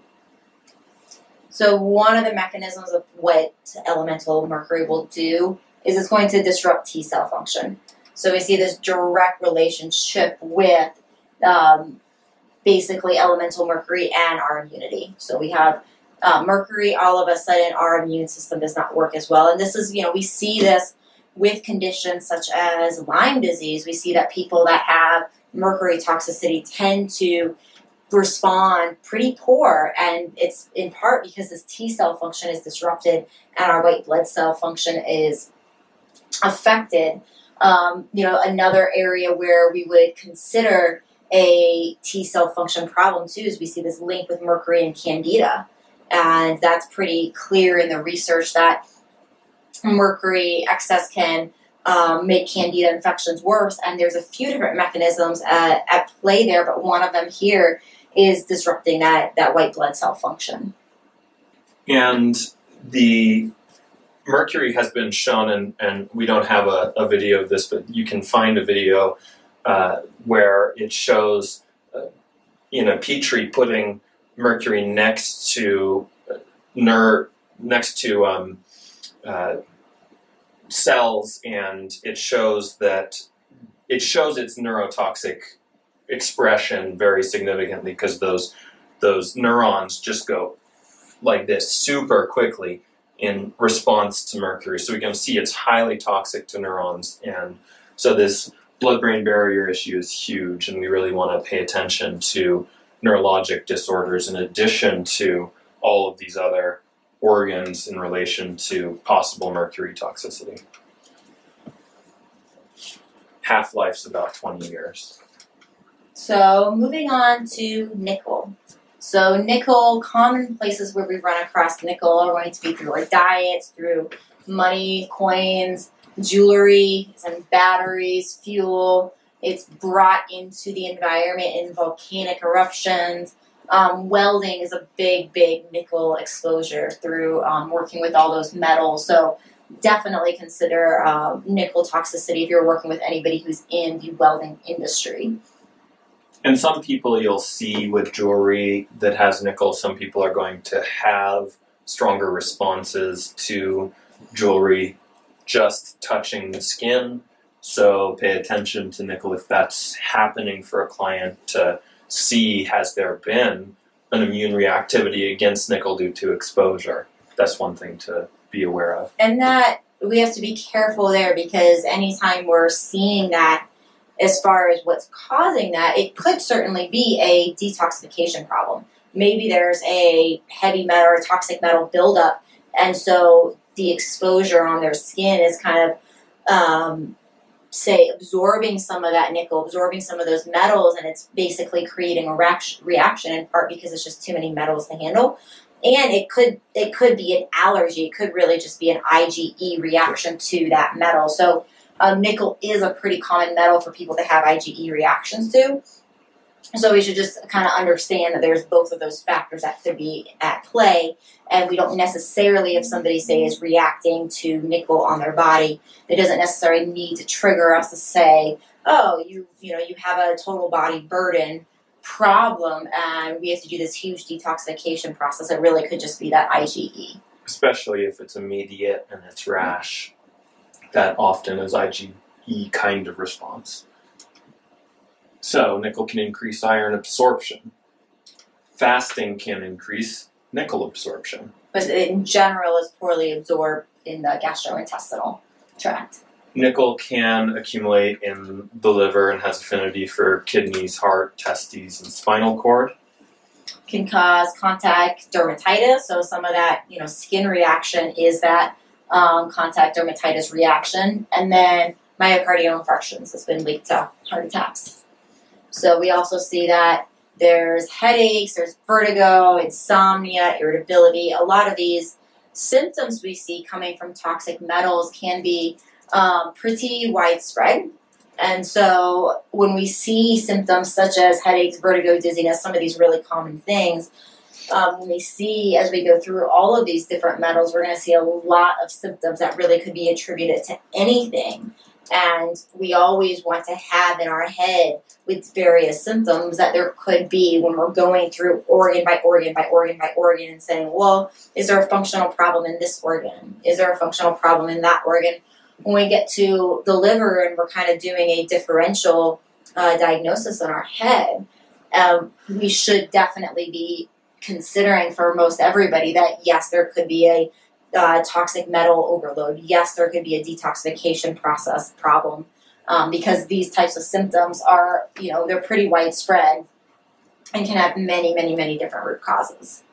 So one of the mechanisms of what elemental mercury will do is it's going to disrupt T cell function. So we see this direct relationship with um, basically elemental mercury and our immunity. So we have uh, mercury, all of a sudden our immune system does not work as well. And this is, you know, we see this with conditions such as Lyme disease. We see that people that have mercury toxicity tend to respond pretty poor, and it's in part because this T cell function is disrupted and our white blood cell function is affected. Um, you know, another area where we would consider a T cell function problem too is we see this link with mercury and candida, and that's pretty clear in the research that mercury excess can um, make candida infections worse, and there's a few different mechanisms at, at play there, but one of them here is disrupting that, that white blood cell function. And the mercury has been shown, and, and we don't have a, a video of this, but you can find a video uh, where it shows uh, in a petri putting mercury next to uh, ner- next to um, uh, cells, and it shows that it shows its neurotoxic expression very significantly because those those neurons just go like this super quickly in response to mercury. So we can see it's highly toxic to neurons, and so this blood-brain barrier issue is huge, and we really want to pay attention to neurologic disorders in addition to all of these other organs in relation to possible mercury toxicity. Half-life's about twenty years. So moving on to nickel. So nickel, common places where we run across nickel are going to be through our diets, through money, coins, jewelry, some batteries, fuel. It's brought into the environment in volcanic eruptions. Um, welding is a big, big nickel exposure through um, working with all those metals. So definitely consider um, nickel toxicity if you're working with anybody who's in the welding industry. And some people you'll see with jewelry that has nickel, some people are going to have stronger responses to jewelry just touching the skin. So pay attention to nickel if that's happening for a client to see, has there been an immune reactivity against nickel due to exposure? That's one thing to be aware of. And that, we have to be careful there, because anytime we're seeing that, as far as what's causing that, it could certainly be a detoxification problem. Maybe there's a heavy metal or toxic metal buildup, and so the exposure on their skin is kind of, um, say, absorbing some of that nickel, absorbing some of those metals, and it's basically creating a reaction, reaction in part because it's just too many metals to handle. And it could it could be an allergy. It could really just be an IgE reaction to that metal. So um, nickel is a pretty common metal for people to have IgE reactions to. So we should just kind of understand that there's both of those factors that could be at play. And we don't necessarily, if somebody, say, is reacting to nickel on their body, it doesn't necessarily need to trigger us to say, oh, you you know, you have a total body burden problem and we have to do this huge detoxification process. It really could just be that IgE. Especially if it's immediate and it's rash. That often is IgE kind of response. So nickel can increase iron absorption. Fasting can increase nickel absorption. But in general is poorly absorbed in the gastrointestinal tract. Nickel can accumulate in the liver and has affinity for kidneys, heart, testes, and spinal cord. Can cause contact dermatitis. So some of that, you know, skin reaction is that um, contact dermatitis reaction. And then myocardial infarctions has been linked to heart attacks. So we also see that there's headaches, there's vertigo, insomnia, irritability. A lot of these symptoms we see coming from toxic metals can be Um, pretty widespread. And so when we see symptoms such as headaches, vertigo, dizziness, some of these really common things, um, when we see, as we go through all of these different metals, we're going to see a lot of symptoms that really could be attributed to anything. And we always want to have in our head with various symptoms that there could be when we're going through organ by organ by organ by organ and saying, well, is there a functional problem in this organ? Is there a functional problem in that organ? When we get to the liver and we're kind of doing a differential uh, diagnosis in our head, um, we should definitely be considering for most everybody that, yes, there could be a uh, toxic metal overload. Yes, there could be a detoxification process problem um, because these types of symptoms are, you know, they're pretty widespread and can have many, many, many different root causes.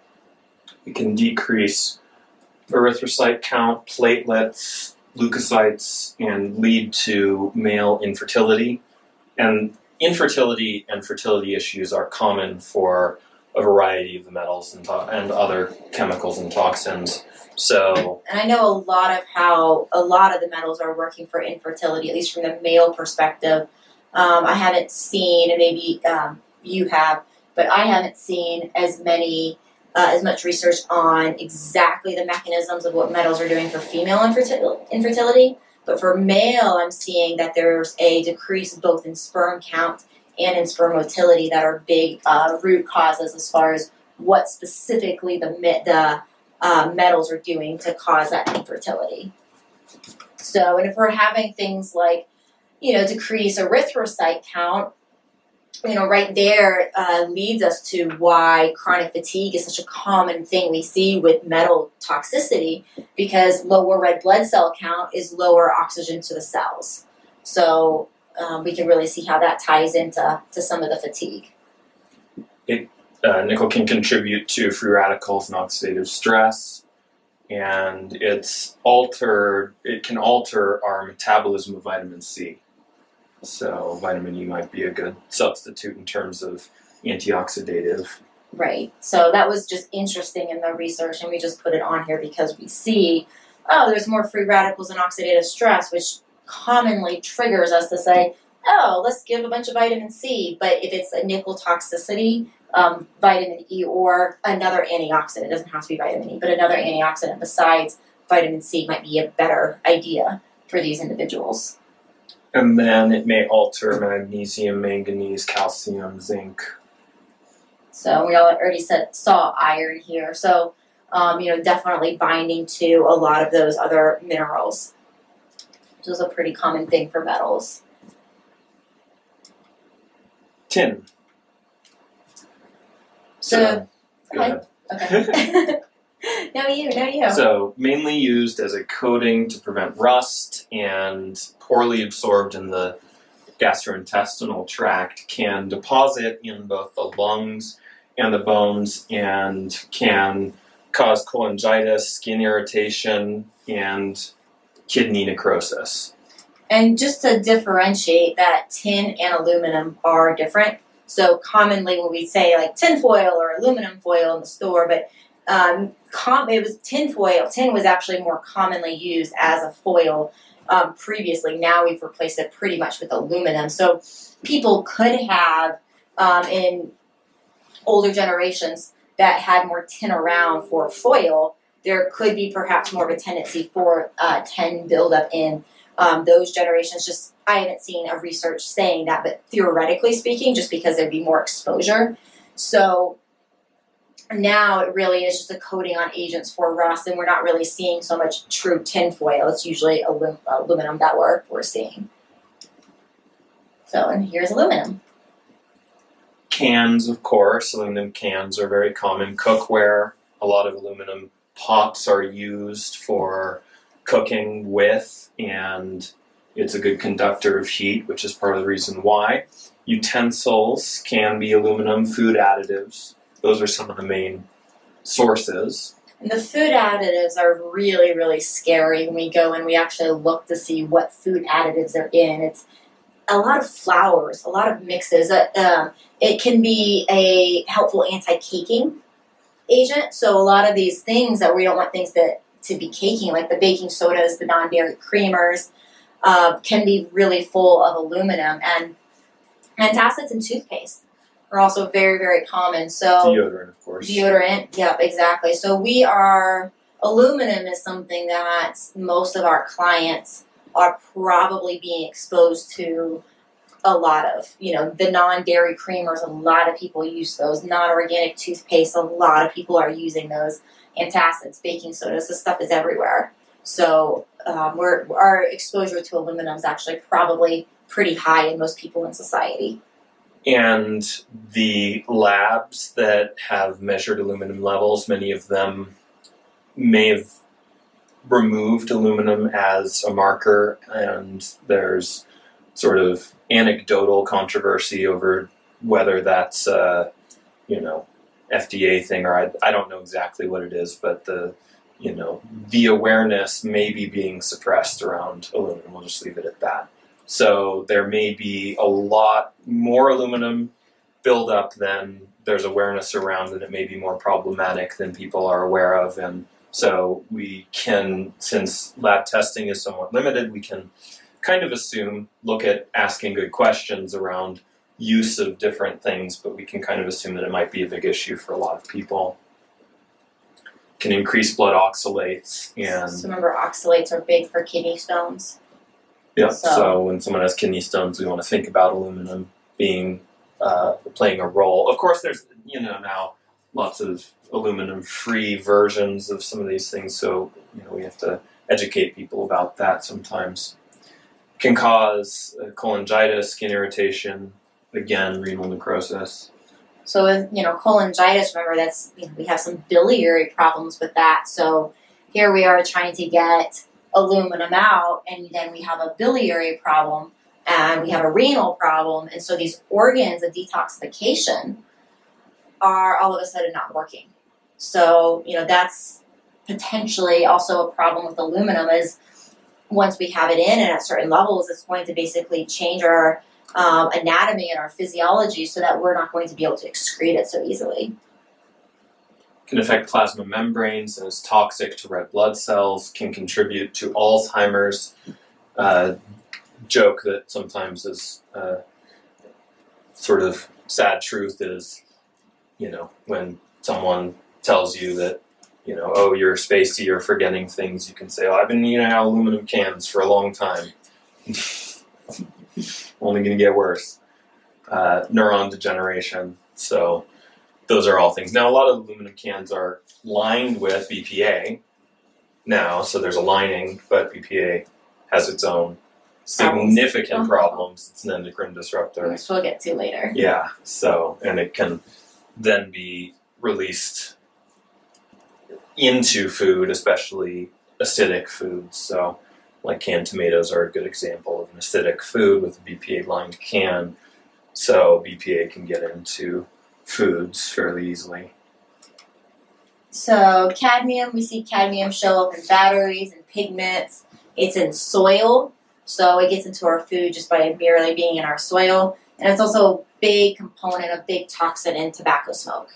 It can decrease erythrocyte count, platelets, leukocytes, and lead to male infertility. And infertility and fertility issues are common for a variety of the metals and, to- and other chemicals and toxins. So, and I know a lot of how a lot of the metals are working for infertility, at least from the male perspective. Um, I haven't seen, and maybe um, you have, but I haven't seen as many Uh, as much research on exactly the mechanisms of what metals are doing for female infertil- infertility. But for male, I'm seeing that there's a decrease both in sperm count and in sperm motility that are big uh, root causes as far as what specifically the, the uh, metals are doing to cause that infertility. So, and if we're having things like, you know, decrease erythrocyte count, you know, right there uh, leads us to why chronic fatigue is such a common thing we see with metal toxicity, because lower red blood cell count is lower oxygen to the cells. So um, we can really see how that ties into to some of the fatigue. It, uh, nickel can contribute to free radicals and oxidative stress, and it's altered. It can alter our metabolism of vitamin C. So vitamin E might be a good substitute in terms of antioxidative. Right. So that was just interesting in the research, and we just put it on here because we see, oh, there's more free radicals and oxidative stress, which commonly triggers us to say, oh, let's give a bunch of vitamin C. But if it's a nickel toxicity, um, vitamin E or another antioxidant, it doesn't have to be vitamin E, but another antioxidant besides vitamin C might be a better idea for these individuals. And then it may alter magnesium, manganese, calcium, zinc. So we already said saw iron here. So um, you know, definitely binding to a lot of those other minerals, which is a pretty common thing for metals. Tin. So, go ahead. Okay. no, you, no, you. So, mainly used as a coating to prevent rust and poorly absorbed in the gastrointestinal tract, can deposit in both the lungs and the bones and can cause cholangitis, skin irritation, and kidney necrosis. And just to differentiate that, tin and aluminum are different. So commonly when we say like tin foil or aluminum foil in the store, but um, com- it was tin foil. Tin was actually more commonly used as a foil um, previously. Now we've replaced it pretty much with aluminum. So people could have um, in older generations that had more tin around for foil, there could be perhaps more of a tendency for uh, tin buildup in um, those generations. Just I haven't seen a research saying that, but theoretically speaking, just because there'd be more exposure. So now it really is just a coating on agents for rust, and we're not really seeing so much true tin foil. It's usually alum- aluminum that we're, we're seeing. So, and here's aluminum. Cans, of course. Aluminum cans are very common. Cookware. A lot of aluminum pots are used for cooking with, and it's a good conductor of heat, which is part of the reason why. Utensils can be aluminum. Food additives. Those are some of the main sources. And the food additives are really, really scary when we go and we actually look to see what food additives are in. It's a lot of flours, a lot of mixes. Uh, um, it can be a helpful anti-caking agent. So a lot of these things that we don't want things that to be caking, like the baking sodas, the non-dairy creamers, uh, can be really full of aluminum. And antacids in toothpaste are also very, very common. So deodorant, of course. Deodorant, yep, exactly. So we are, aluminum is something that most of our clients are probably being exposed to a lot of. You know, the non-dairy creamers, a lot of people use those. Non-organic toothpaste, a lot of people are using those. Antacids, baking sodas, this stuff is everywhere. So um, we're, our exposure to aluminum is actually probably pretty high in most people in society. And the labs that have measured aluminum levels, many of them may have removed aluminum as a marker, and there's sort of anecdotal controversy over whether that's a, you know, F D A thing, or I, I don't know exactly what it is, but the, you know, the awareness may be being suppressed around aluminum. We'll just leave it at that. So there may be a lot more aluminum buildup than there's awareness around, and it may be more problematic than people are aware of. And so we can, since lab testing is somewhat limited, we can kind of assume, look at asking good questions around use of different things, but we can kind of assume that it might be a big issue for a lot of people. Can increase blood oxalates. And so remember, oxalates are big for kidney stones. Yeah, So, so when someone has kidney stones, we want to think about aluminum being uh, playing a role. Of course, there's, you know, now lots of aluminum-free versions of some of these things, so, you know, we have to educate people about that sometimes. Can cause uh, cholangitis, skin irritation, again, renal necrosis. So with, you know, cholangitis, remember that's, you know, we have some biliary problems with that. So here we are trying to get aluminum out, and then we have a biliary problem, and we have a renal problem, and so these organs of detoxification are all of a sudden not working. So, you know, that's potentially also a problem with aluminum, is once we have it in and at certain levels, it's going to basically change our um, anatomy and our physiology so that we're not going to be able to excrete it so easily. Can affect plasma membranes and is toxic to red blood cells, can contribute to Alzheimer's. Uh, joke that sometimes is uh, sort of sad truth is, you know, when someone tells you that, you know, oh, you're spacey, you're forgetting things, you can say, oh, I've been eating aluminum cans for a long time. Only going to get worse. Uh, neuron degeneration. So those are all things. Now, a lot of aluminum cans are lined with B P A now, so there's a lining, but B P A has its own significant Uh-huh. problems. It's an endocrine disruptor. Which we'll get to later. Yeah, so, and it can then be released into food, especially acidic foods. So, like canned tomatoes are a good example of an acidic food with a B P A-lined can. So, B P A can get into foods fairly easily. So cadmium, we see cadmium show up in batteries and pigments. It's in soil, so it gets into our food just by merely being in our soil. And it's also a big component, a big toxin in tobacco smoke.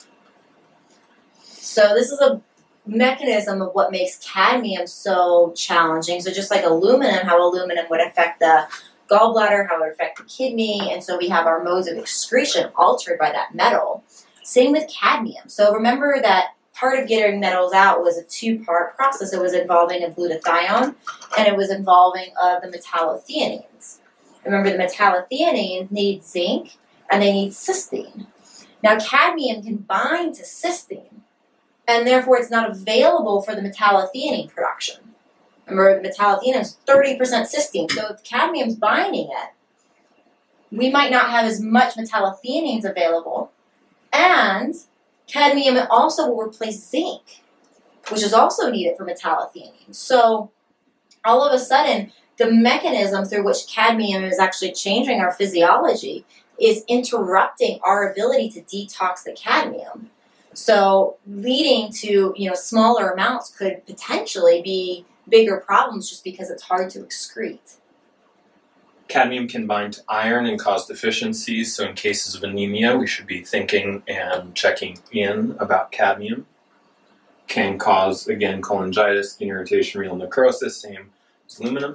So this is a mechanism of what makes cadmium so challenging. So just like aluminum, how aluminum would affect the gallbladder, how it would affect the kidney, and so we have our modes of excretion altered by that metal. Same with cadmium. So remember that part of getting metals out was a two-part process. It was involving a glutathione, and it was involving uh, the metallothioneins. Remember, the metallothioneins need zinc, and they need cysteine. Now, cadmium can bind to cysteine, and therefore it's not available for the metallothionein production. Remember, the metallothionein is thirty percent cysteine, so if cadmium's binding it, we might not have as much metallothioneins available, and cadmium also will replace zinc, which is also needed for metallothionein. So all of a sudden, the mechanism through which cadmium is actually changing our physiology is interrupting our ability to detox the cadmium. So leading to, you know, smaller amounts could potentially be bigger problems just because it's hard to excrete. Cadmium can bind to iron and cause deficiencies, so in cases of anemia, we should be thinking and checking in about cadmium. Can cause, again, cholangitis, skin irritation, renal necrosis, same as aluminum.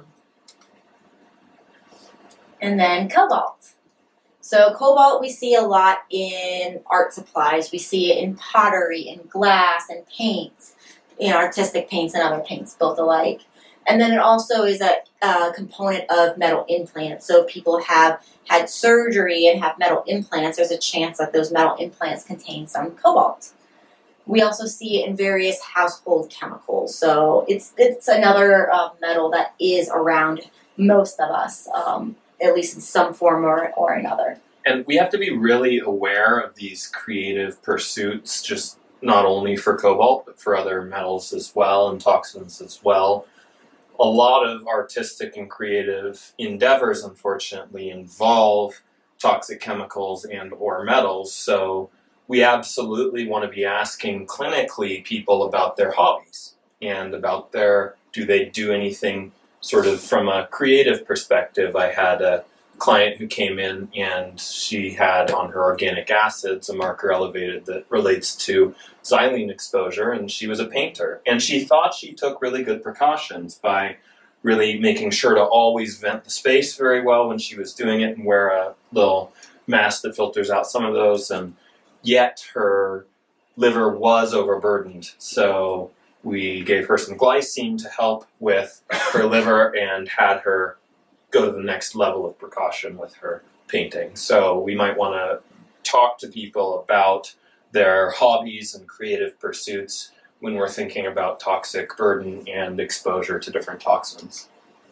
And then cobalt. So cobalt we see a lot in art supplies. We see it in pottery, in glass, and paints, in artistic paints and other paints, both alike. And then it also is a uh, component of metal implants. So if people have had surgery and have metal implants, there's a chance that those metal implants contain some cobalt. We also see it in various household chemicals. So it's it's another uh, metal that is around most of us, um, at least in some form or, or another. And we have to be really aware of these creative pursuits, just not only for cobalt, but for other metals as well and toxins as well. A lot of artistic and creative endeavors, unfortunately, involve toxic chemicals and or metals. So we absolutely want to be asking clinically people about their hobbies and about their, do they do anything sort of from a creative perspective. I had a client who came in and she had on her organic acids a marker elevated that relates to xylene exposure, and she was a painter. And she thought she took really good precautions by really making sure to always vent the space very well when she was doing it and wear a little mask that filters out some of those, and yet her liver was overburdened. So we gave her some glycine to help with her liver and had her go to the next level of precaution with her painting. So we might want to talk to people about their hobbies and creative pursuits when we're thinking about toxic burden and exposure to different toxins.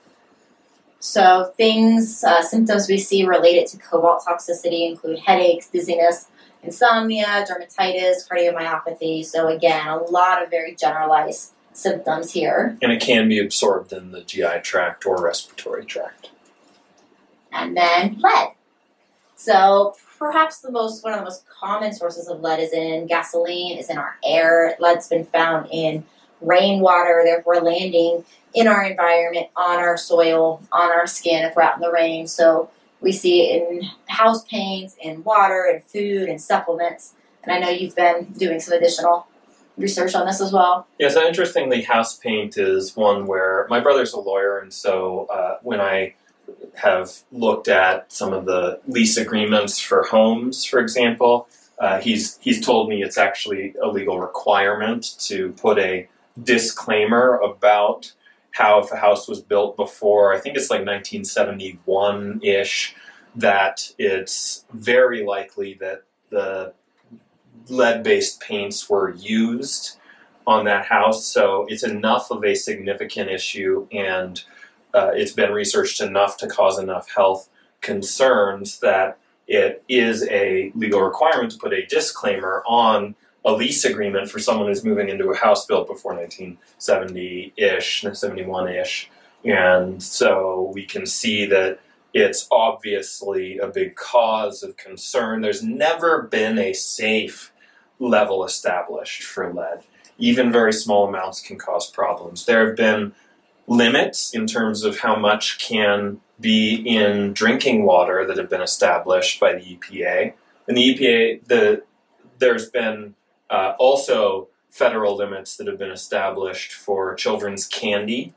So things, uh, symptoms we see related to cobalt toxicity include headaches, dizziness, insomnia, dermatitis, cardiomyopathy. So again, a lot of very generalized symptoms here. And it can be absorbed in the G I tract or respiratory tract. And then lead. So perhaps the most one of the most common sources of lead is in gasoline, is in our air. Lead's been found in rainwater, therefore landing in our environment, on our soil, on our skin if we're out in the rain. So we see it in house paints, in water, and food, and supplements. And I know you've been doing some additional research on this as well. Yeah, so interestingly, house paint is one where my brother's a lawyer, and so uh, when I have looked at some of the lease agreements for homes, for example, uh, he's he's told me it's actually a legal requirement to put a disclaimer about how if a house was built before, I think it's like nineteen seventy-one-ish, that it's very likely that the lead-based paints were used on that house. So it's enough of a significant issue, and uh, it's been researched enough to cause enough health concerns that it is a legal requirement to put a disclaimer on a lease agreement for someone who's moving into a house built before nineteen seventy-ish, seventy-one-ish. And so we can see that it's obviously a big cause of concern. There's never been a safe level established for lead. Even very small amounts can cause problems. There have been limits in terms of how much can be in drinking water that have been established by the E P A. And the E P A, the, there's been uh, also federal limits that have been established for children's candy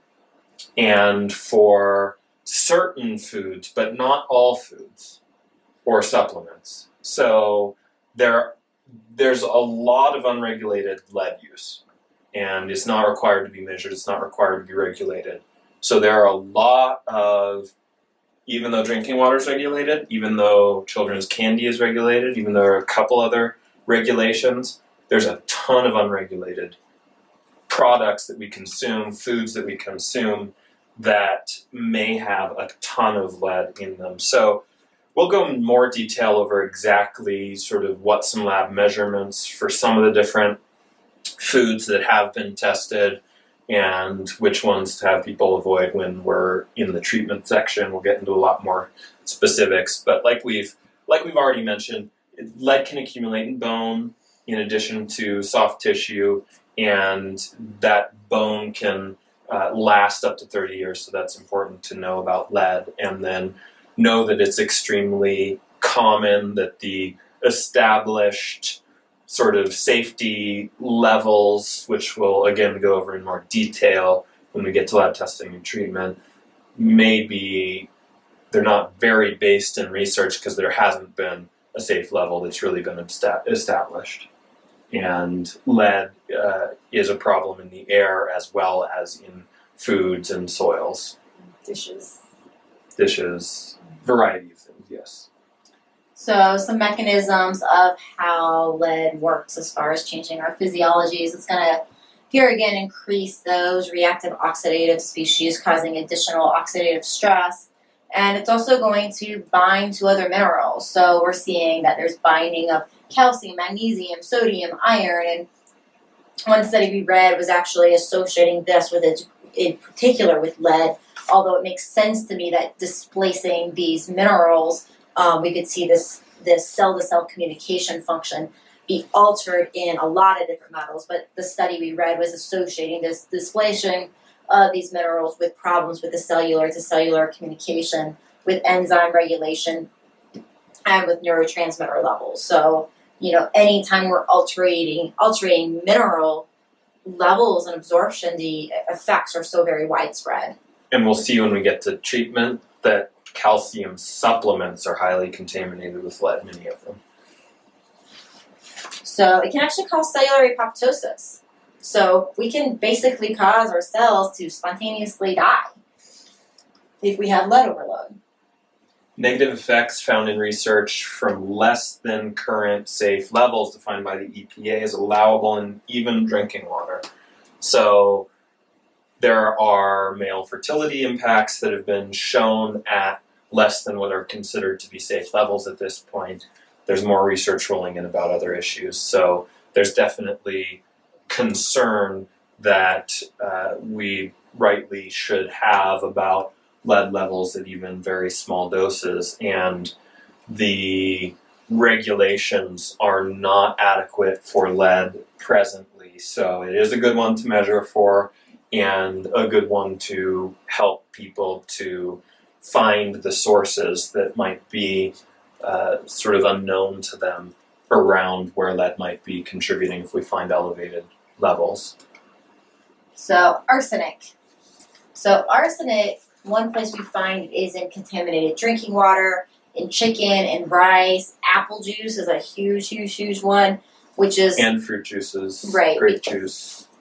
and for certain foods, but not all foods or supplements. So there, there's a lot of unregulated lead use, and it's not required to be measured, it's not required to be regulated. So there are a lot of, even though drinking water is regulated, even though children's candy is regulated, even though there are a couple other regulations, there's a ton of unregulated products that we consume, foods that we consume, that may have a ton of lead in them. So we'll go in more detail over exactly sort of what some lab measurements for some of the different foods that have been tested and which ones to have people avoid when we're in the treatment section. We'll get into a lot more specifics, but like we've like we've already mentioned, lead can accumulate in bone in addition to soft tissue, and that bone can uh, last up to thirty years, so that's important to know about lead. And then know that it's extremely common that the established sort of safety levels, which we'll again go over in more detail when we get to lab testing and treatment, may be, they're not very based in research because there hasn't been a safe level that's really been esta- established. And lead uh, is a problem in the air as well as in foods and soils. Dishes. Dishes, variety of things, yes. So some mechanisms of how lead works as far as changing our physiologies. It's going to, here again, increase those reactive oxidative species, causing additional oxidative stress. And it's also going to bind to other minerals. So we're seeing that there's binding of calcium, magnesium, sodium, iron. And one study we read was actually associating this with it, in particular with lead, although it makes sense to me that displacing these minerals, um, we could see this, this cell-to-cell communication function be altered in a lot of different metals. But the study we read was associating this displacing of these minerals with problems with the cellular-to-cellular communication, with enzyme regulation, and with neurotransmitter levels. So, you know, anytime we're altering, altering mineral levels and absorption, the effects are so very widespread. And we'll see when we get to treatment that calcium supplements are highly contaminated with lead, many of them. So it can actually cause cellular apoptosis. So we can basically cause our cells to spontaneously die if we have lead overload. Negative effects found in research from less than current safe levels defined by the E P A is allowable in even drinking water. So there are male fertility impacts that have been shown at less than what are considered to be safe levels at this point. There's more research rolling in about other issues. So there's definitely concern that uh, we rightly should have about lead levels at even very small doses, and the regulations are not adequate for lead presently. So it is a good one to measure for, and a good one to help people to find the sources that might be uh, sort of unknown to them around where lead might be contributing if we find elevated levels. So arsenic. So arsenic, one place we find is in contaminated drinking water, in chicken, in rice. Apple juice is a huge, huge, huge one, which is... And fruit juices, right, grape juice.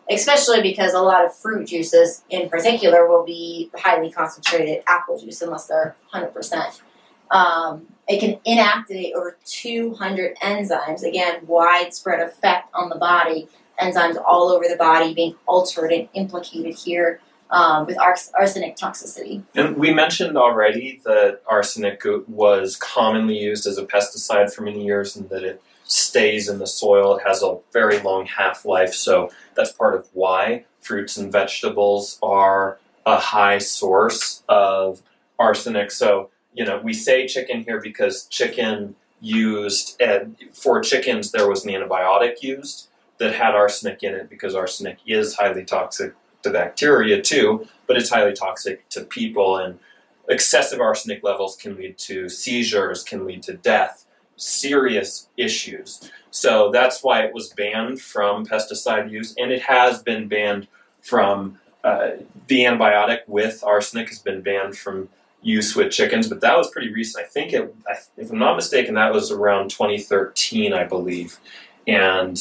especially because a lot of fruit juices in particular will be highly concentrated apple juice unless they're one hundred percent. Um, it can inactivate over two hundred enzymes. Again, widespread effect on the body. Enzymes all over the body being altered and implicated here um, with ars- arsenic toxicity. And we mentioned already that arsenic was commonly used as a pesticide for many years and that it stays in the soil. It has a very long half-life, so that's part of why fruits and vegetables are a high source of arsenic. So, you know, we say chicken here because chicken used, uh, for chickens there was an antibiotic used that had arsenic in it because arsenic is highly toxic to bacteria too, but it's highly toxic to people, and excessive arsenic levels can lead to seizures, can lead to death, serious issues. So that's why it was banned from pesticide use, and it has been banned from, uh, the antibiotic with arsenic has been banned from use with chickens, but that was pretty recent. I think, it, if I'm not mistaken, that was around twenty thirteen, I believe. And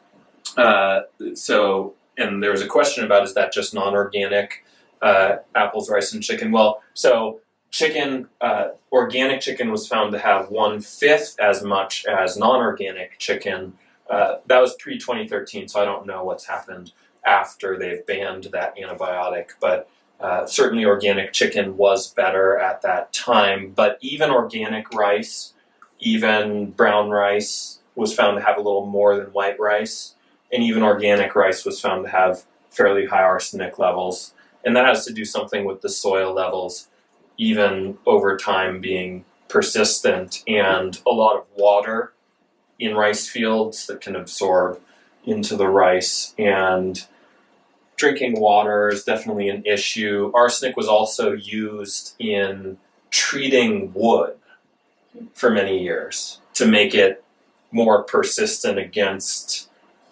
Uh, so, and there was a question about, is that just non-organic uh, apples, rice, and chicken? Well, so chicken, uh, organic chicken was found to have one-fifth as much as non-organic chicken. Uh, that was pre twenty thirteen, so I don't know what's happened after they've banned that antibiotic, but uh, certainly organic chicken was better at that time. But even organic rice, even brown rice, was found to have a little more than white rice. And even organic rice was found to have fairly high arsenic levels. And that has to do something with the soil levels, even over time being persistent, and a lot of water in rice fields that can absorb into the rice. And drinking water is definitely an issue. Arsenic was also used in treating wood for many years to make it more persistent against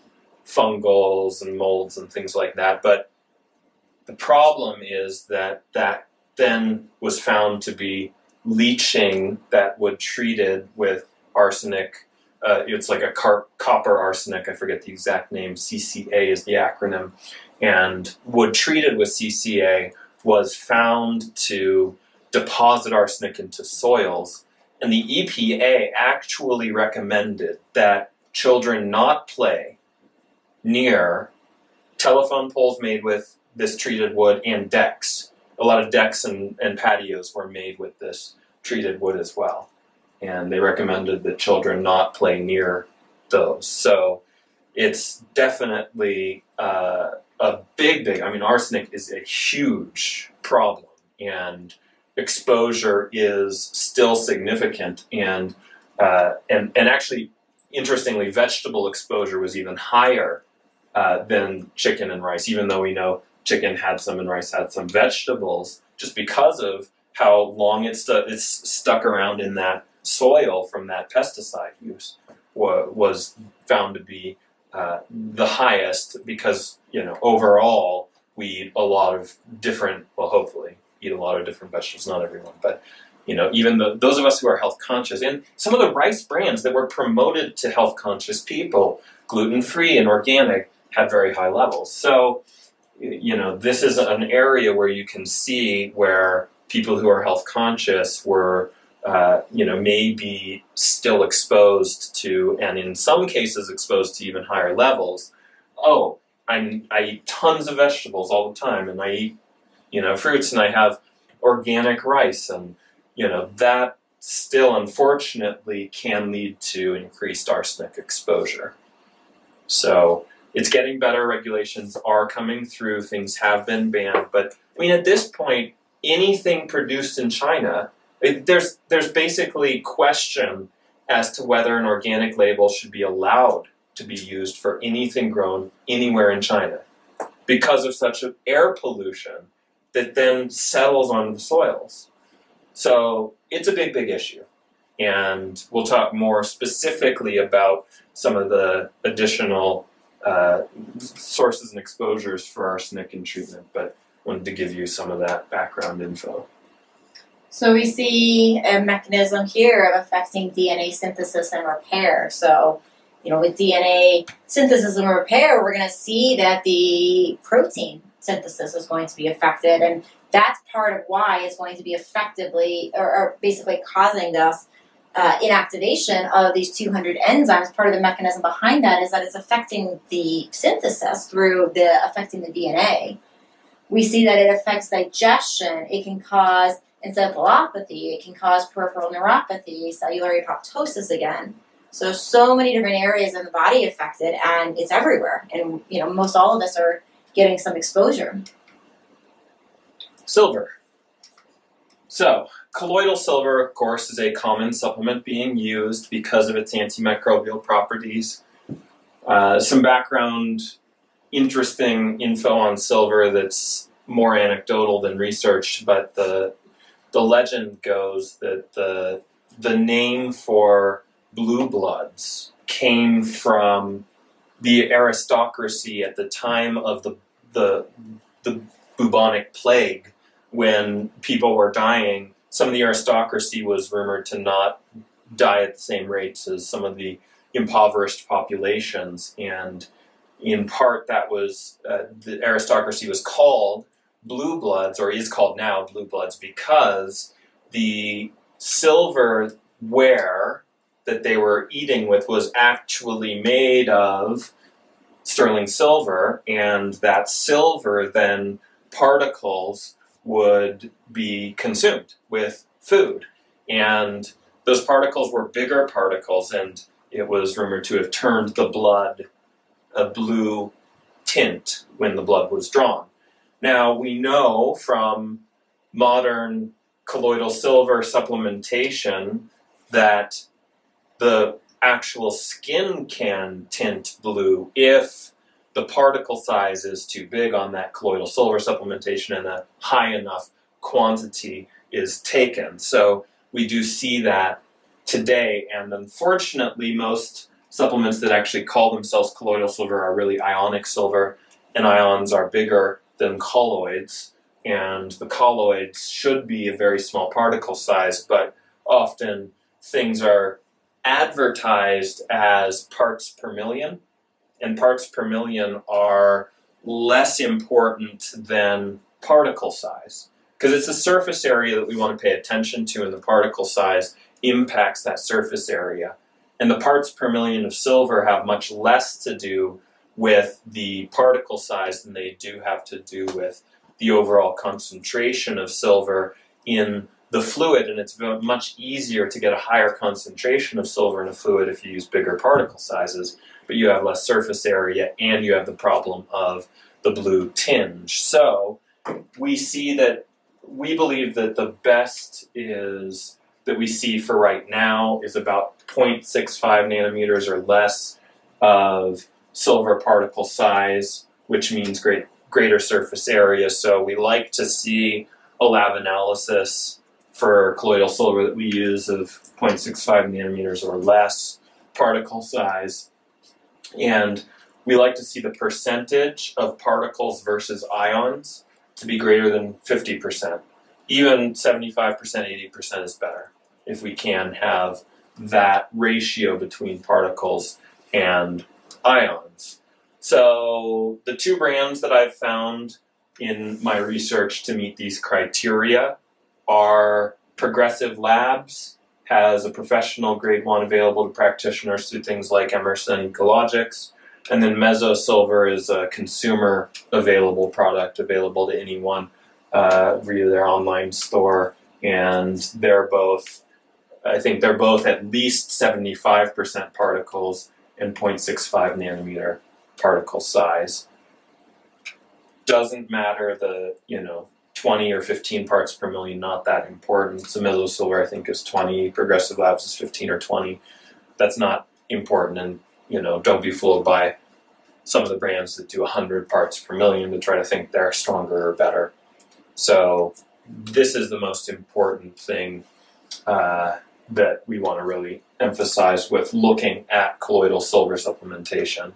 fungals and molds and things like that. But the problem is that that then was found to be leaching that wood treated with arsenic. Uh, it's like a car- copper arsenic, I forget the exact name, C C A is the acronym. And wood treated with C C A was found to deposit arsenic into soils. And the E P A actually recommended that children not play near telephone poles made with this treated wood and decks. A lot of decks and, and patios were made with this treated wood as well. And they recommended that children not play near those. So it's definitely uh, a big, big, I mean, arsenic is a huge problem, and exposure is still significant. And, uh, and, and actually, interestingly, vegetable exposure was even higher Uh, than chicken and rice, even though we know chicken had some and rice had some. Vegetables, just because of how long it's, stu- it's stuck around in that soil from that pesticide use, wa- was found to be uh, the highest, because, you know, overall we eat a lot of different, well, hopefully eat a lot of different vegetables, not everyone, but you know, even the, those of us who are health conscious, and some of the rice brands that were promoted to health conscious people, gluten-free and organic, had very high levels. So, you know, this is an area where you can see where people who are health conscious were, uh, you know, maybe still exposed to, and in some cases exposed to even higher levels. Oh, I, I eat tons of vegetables all the time, and I eat, you know, fruits, and I have organic rice, and, you know, that still unfortunately can lead to increased arsenic exposure. So it's getting better. Regulations are coming through. Things have been banned. But, I mean, at this point, anything produced in China, it, there's there's basically question as to whether an organic label should be allowed to be used for anything grown anywhere in China, because of such an air pollution that then settles on the soils. So it's a big, big issue. And we'll talk more specifically about some of the additional Uh, sources and exposures for arsenic and treatment, but wanted to give you some of that background info. So we see a mechanism here of affecting D N A synthesis and repair. So you know, with D N A synthesis and repair, we're going to see that the protein synthesis is going to be affected, and that's part of why it's going to be effectively, or, or basically causing us uh, inactivation of these two hundred enzymes. Part of the mechanism behind that is that it's affecting the synthesis through the affecting the D N A. We see that it affects digestion. It can cause encephalopathy. It can cause peripheral neuropathy, cellular apoptosis again. So, so many different areas in the body affected, and it's everywhere. And, you know, most all of us are getting some exposure. Silver. So, colloidal silver, of course, is a common supplement being used because of its antimicrobial properties. Uh, some background interesting info on silver that's more anecdotal than researched, but the the legend goes that the the name for blue bloods came from the aristocracy at the time of the the the bubonic plague, when people were dying. Some of the aristocracy was rumored to not die at the same rates as some of the impoverished populations, and in part that was uh, the aristocracy was called blue bloods, or is called now blue bloods, because the silverware that they were eating with was actually made of sterling silver, and that silver then particles would be consumed with food. And those particles were bigger particles, and it was rumored to have turned the blood a blue tint when the blood was drawn. Now, we know from modern colloidal silver supplementation that the actual skin can tint blue if the particle size is too big on that colloidal silver supplementation and a high enough quantity is taken. So we do see that today, and unfortunately most supplements that actually call themselves colloidal silver are really ionic silver, and ions are bigger than colloids, and the colloids should be a very small particle size, but often things are advertised as parts per million, and parts per million are less important than particle size, because it's the surface area that we want to pay attention to, and the particle size impacts that surface area. And the parts per million of silver have much less to do with the particle size than they do have to do with the overall concentration of silver in the fluid, and it's much easier to get a higher concentration of silver in a fluid if you use bigger particle sizes, but you have less surface area and you have the problem of the blue tinge. So we see that, we believe that the best is that we see for right now is about zero point six five nanometers or less of silver particle size, which means great, greater surface area. So we like to see a lab analysis for colloidal silver that we use of zero point six five nanometers or less particle size. And we like to see the percentage of particles versus ions to be greater than fifty percent. Even seventy-five percent, eighty percent is better if we can have that ratio between particles and ions. So the two brands that I've found in my research to meet these criteria are Progressive Labs, has a professional grade one available to practitioners through things like Emerson Ecologics, and then Mezzo Silver is a consumer available product available to anyone uh, via their online store, and they're both, I think they're both at least seventy-five percent particles and zero point six five nanometer particle size. Doesn't matter the, you know, twenty or fifteen parts per million, not that important. So Mezzo Silver, I think, is twenty, Progressive Labs is fifteen or twenty. That's not important, and, you know, don't be fooled by some of the brands that do one hundred parts per million to try to think they're stronger or better. So this is the most important thing uh, that we want to really emphasize with looking at colloidal silver supplementation.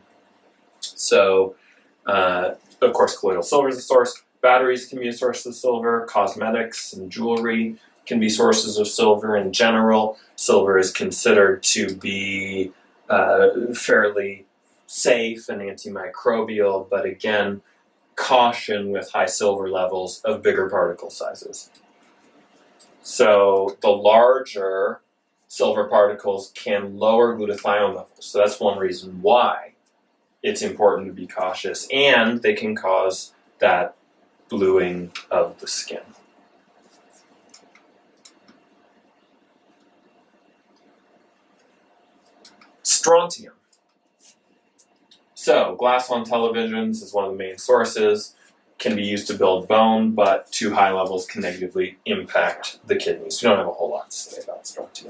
So, uh, of course, colloidal silver is a source. Batteries can be a source of silver. Cosmetics and jewelry can be sources of silver in general. Silver is considered to be uh, fairly safe and antimicrobial, but again, caution with high silver levels of bigger particle sizes. So the larger silver particles can lower glutathione levels. So that's one reason why it's important to be cautious, and they can cause that bluing of the skin. Strontium. So, glass on televisions is one of the main sources, can be used to build bone, but too high levels can negatively impact the kidneys. We don't have a whole lot to say about strontium.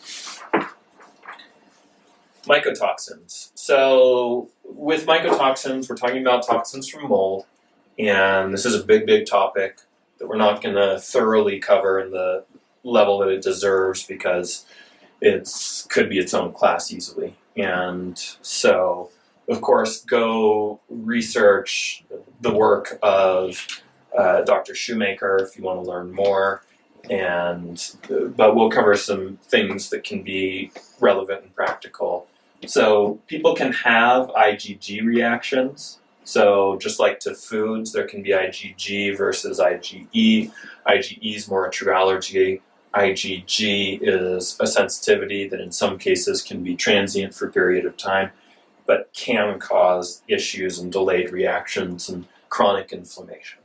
Mycotoxins. So, with mycotoxins, we're talking about toxins from mold, and this is a big, big topic that we're not going to thoroughly cover in the level that it deserves because it's could be its own class easily. And so, of course, go research the work of uh, Doctor Shoemaker if you want to learn more. And but we'll cover some things that can be relevant and practical. So people can have IgG reactions. So just like to foods, there can be IgG versus IgE. IgE is more a true allergy. IgG is a sensitivity that in some cases can be transient for a period of time, but can cause issues and delayed reactions and chronic inflammation.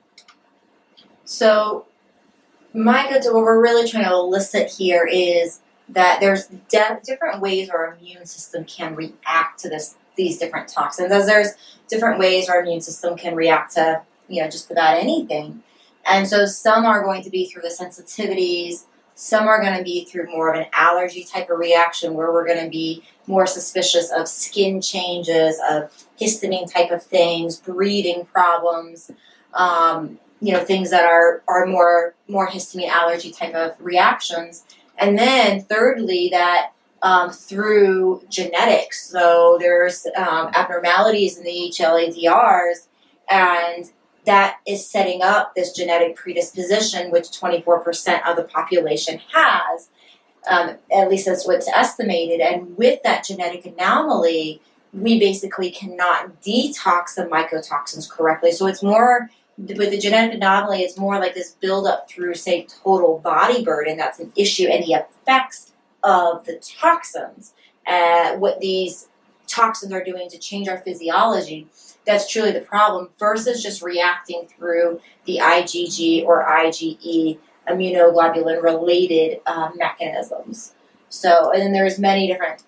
So, Micah, what we're really trying to elicit here is that there's de- different ways our immune system can react to this these different toxins, as there's different ways our immune system can react to, you know, just about anything. And so some are going to be through the sensitivities, some are going to be through more of an allergy type of reaction where we're going to be more suspicious of skin changes, of histamine type of things, breathing problems, um, you know, things that are, are more, more histamine allergy type of reactions. And then thirdly, that um, through genetics, so there's um, abnormalities in the H L A D Rs, and that is setting up this genetic predisposition, which twenty-four percent of the population has. Um, at least that's what's estimated. And with that genetic anomaly, we basically cannot detox the mycotoxins correctly. So it's more, with the genetic anomaly, it's more like this buildup through, say, total body burden. That's an issue. And the effects of the toxins, uh, what these toxins are doing to change our physiology, that's truly the problem, versus just reacting through the IgG or IgE immunoglobulin-related uh, mechanisms. So, and then there's many different,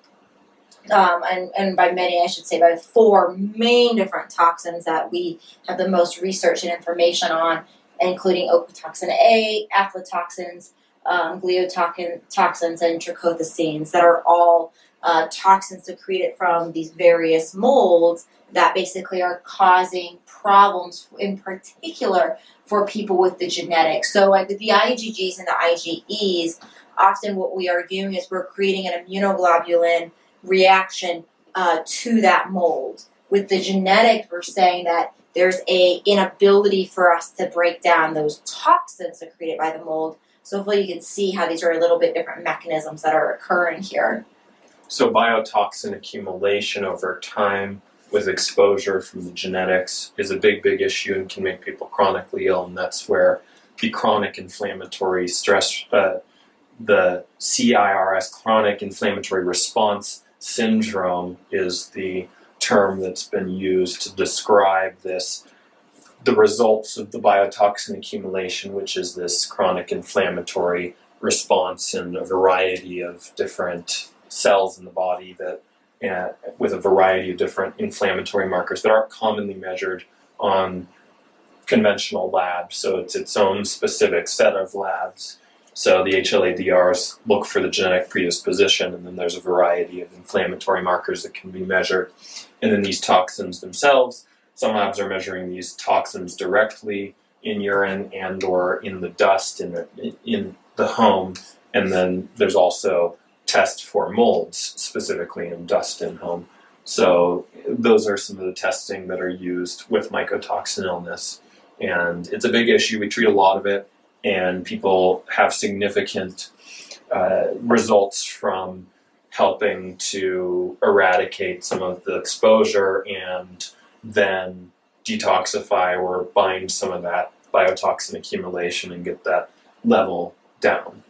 um, and, and by many I should say by four main different toxins that we have the most research and information on, including ochratoxin A, aflatoxins, um, gliotoxins, and trichothecenes that are all uh, toxins secreted from these various molds that basically are causing problems, in particular for people with the genetics. So like with the IgGs and the IgEs, often what we are doing is we're creating an immunoglobulin reaction uh, to that mold. With the genetics, we're saying that there's a inability for us to break down those toxins secreted by the mold. So hopefully you can see how these are a little bit different mechanisms that are occurring here. So biotoxin accumulation over time with exposure from the genetics is a big, big issue and can make people chronically ill, and that's where the chronic inflammatory stress, uh, the C I R S, chronic inflammatory response syndrome, is the term that's been used to describe this, the results of the biotoxin accumulation, which is this chronic inflammatory response in a variety of different cells in the body that uh, with a variety of different inflammatory markers that aren't commonly measured on conventional labs. So it's its own specific set of labs. So the H L A D Rs look for the genetic predisposition, and then there's a variety of inflammatory markers that can be measured. And then these toxins themselves, some labs are measuring these toxins directly in urine and or in the dust in the, in the home. And then there's also tests for molds, specifically in dust in home. So those are some of the testing that are used with mycotoxin illness. And it's a big issue. We treat a lot of it, and people have significant uh, results from helping to eradicate some of the exposure and then detoxify or bind some of that biotoxin accumulation and get that level down.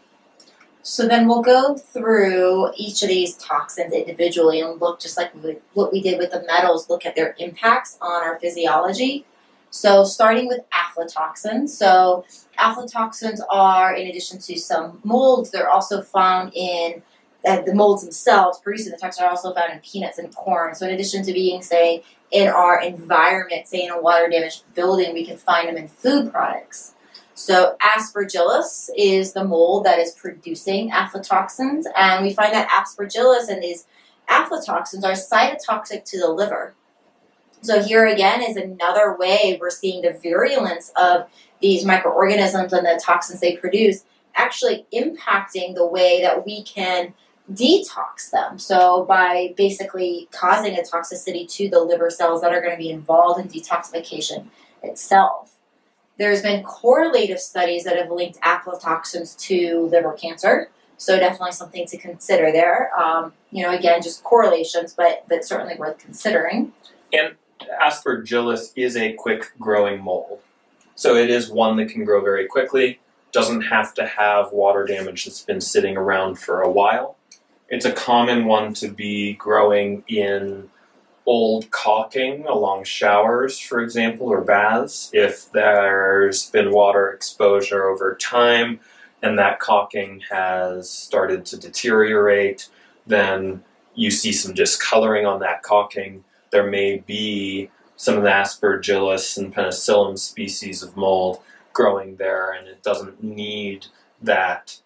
So then we'll go through each of these toxins individually and look, just like we, what we did with the metals, look at their impacts on our physiology. So starting with aflatoxins. So aflatoxins are, in addition to some molds, they're also found in, uh, the molds themselves, producing the toxins are also found in peanuts and corn. So in addition to being, say, in our environment, say in a water-damaged building, we can find them in food products. So Aspergillus is the mold that is producing aflatoxins, and we find that Aspergillus and these aflatoxins are cytotoxic to the liver. So here again is another way we're seeing the virulence of these microorganisms and the toxins they produce actually impacting the way that we can detox them. So by basically causing a toxicity to the liver cells that are going to be involved in detoxification itself. There's been correlative studies that have linked aflatoxins to liver cancer, so definitely something to consider there. Um, you know, again, just correlations, but but certainly worth considering. And Aspergillus is a quick-growing mold, so it is one that can grow very quickly, doesn't have to have water damage that's been sitting around for a while. It's a common one to be growing in old caulking along showers, for example, or baths. If there's been water exposure over time and that caulking has started to deteriorate, then you see some discoloring on that caulking. There may be some of the Aspergillus and Penicillium species of mold growing there, and it doesn't need that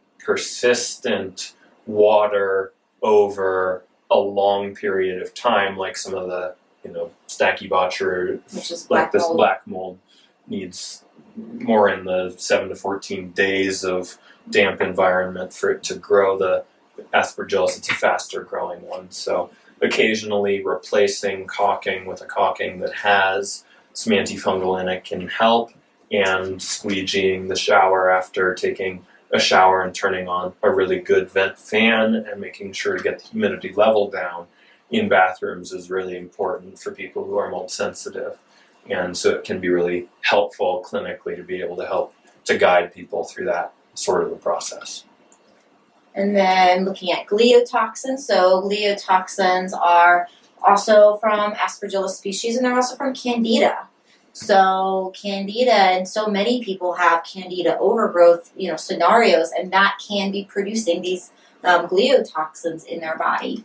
persistent water over a long period of time, like some of the, you know, Stachybotrys, Which is like black this mold. black mold, needs more in the seven to fourteen days of damp environment for it to grow. The Aspergillus, it's a faster growing one. So occasionally replacing caulking with a caulking that has some antifungal in it can help, and squeegeeing the shower after taking a shower and turning on a really good vent fan and making sure to get the humidity level down in bathrooms is really important for people who are mold sensitive. And so it can be really helpful clinically to be able to help to guide people through that sort of a process. And then looking at gliotoxins. So gliotoxins are also from Aspergillus species, and they're also from Candida. So Candida, and so many people have Candida overgrowth, you know, scenarios, and that can be producing these um, gliotoxins in their body.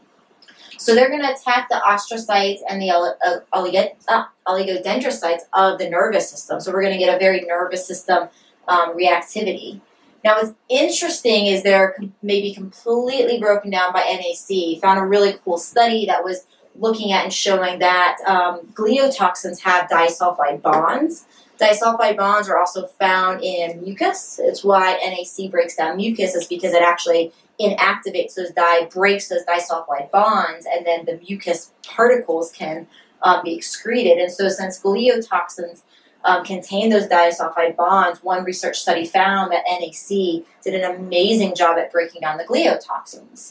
So they're going to attack the astrocytes and the uh, oligo- uh, oligodendrocytes of the nervous system. So we're going to get a very nervous system um, reactivity. Now, what's interesting is they're com- maybe completely broken down by N A C. Found a really cool study that was looking at and showing that um, gliotoxins have disulfide bonds. Disulfide bonds are also found in mucus. It's why N A C breaks down mucus, is because it actually inactivates those di, breaks those disulfide bonds, and then the mucus particles can um, be excreted. And so since gliotoxins um, contain those disulfide bonds, one research study found that N A C did an amazing job at breaking down the gliotoxins.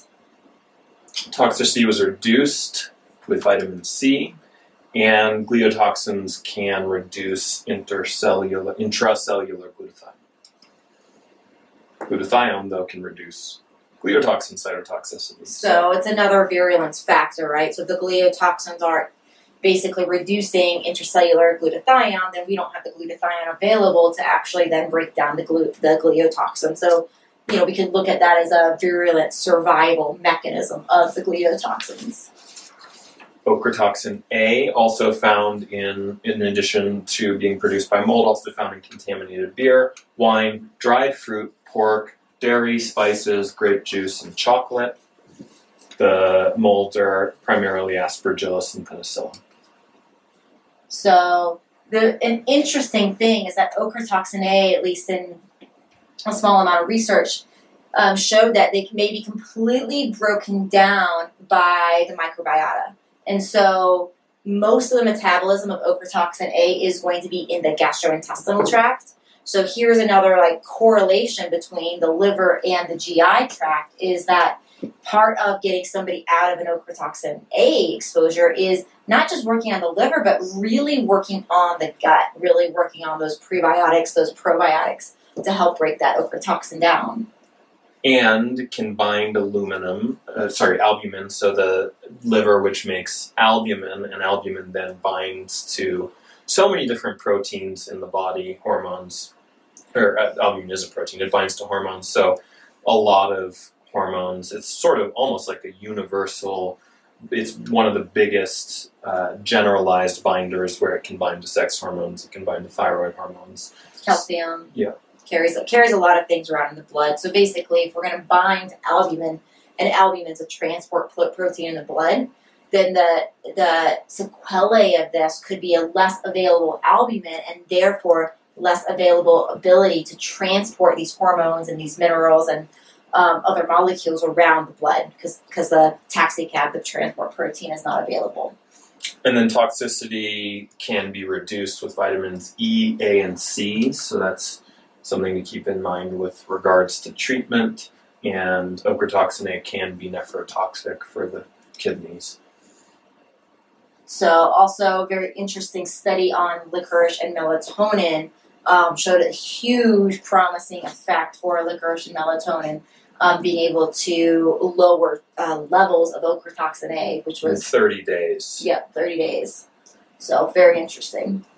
Toxicity was reduced with vitamin C, and gliotoxins can reduce intercellular, intracellular glutathione. Glutathione, though, can reduce gliotoxin cytotoxicity. So it's another virulence factor, right? So if the gliotoxins are basically reducing intracellular glutathione, then we don't have the glutathione available to actually then break down the, glu- the gliotoxin. So, you know, we could look at that as a virulent survival mechanism of the gliotoxins. Ochratoxin A, also found in, in addition to being produced by mold, also found in contaminated beer, wine, dried fruit, pork, dairy, spices, grape juice, and chocolate. The molds are primarily Aspergillus and Penicillium. So the an interesting thing is that ochratoxin A, at least in a small amount of research, um, showed that they may be completely broken down by the microbiota. And so most of the metabolism of ochratoxin A is going to be in the gastrointestinal tract. So here's another like correlation between the liver and the G I tract, is that part of getting somebody out of an ochratoxin A exposure is not just working on the liver, but really working on the gut, really working on those prebiotics, those probiotics to help break that ochratoxin down. And can bind aluminum, uh, sorry, albumin, so the liver which makes albumin, and albumin then binds to so many different proteins in the body, hormones, or uh, albumin is a protein, it binds to hormones, so a lot of hormones, it's sort of almost like a universal, it's one of the biggest uh, generalized binders where it can bind to sex hormones, it can bind to thyroid hormones. Calcium. Yeah. Carries, carries a lot of things around in the blood. So basically, if we're going to bind albumin, and albumin is a transport protein in the blood, then the the sequelae of this could be a less available albumin and therefore less available ability to transport these hormones and these minerals and um, other molecules around the blood because because the taxicab, the transport protein, is not available. And then toxicity can be reduced with vitamins E, A, and C, so that's something to keep in mind with regards to treatment, and ochratoxin A can be nephrotoxic for the kidneys. So also a very interesting study on licorice and melatonin um, showed a huge promising effect for licorice and melatonin um, being able to lower uh, levels of ochratoxin A, which In was thirty days. yeah, thirty days. So very interesting.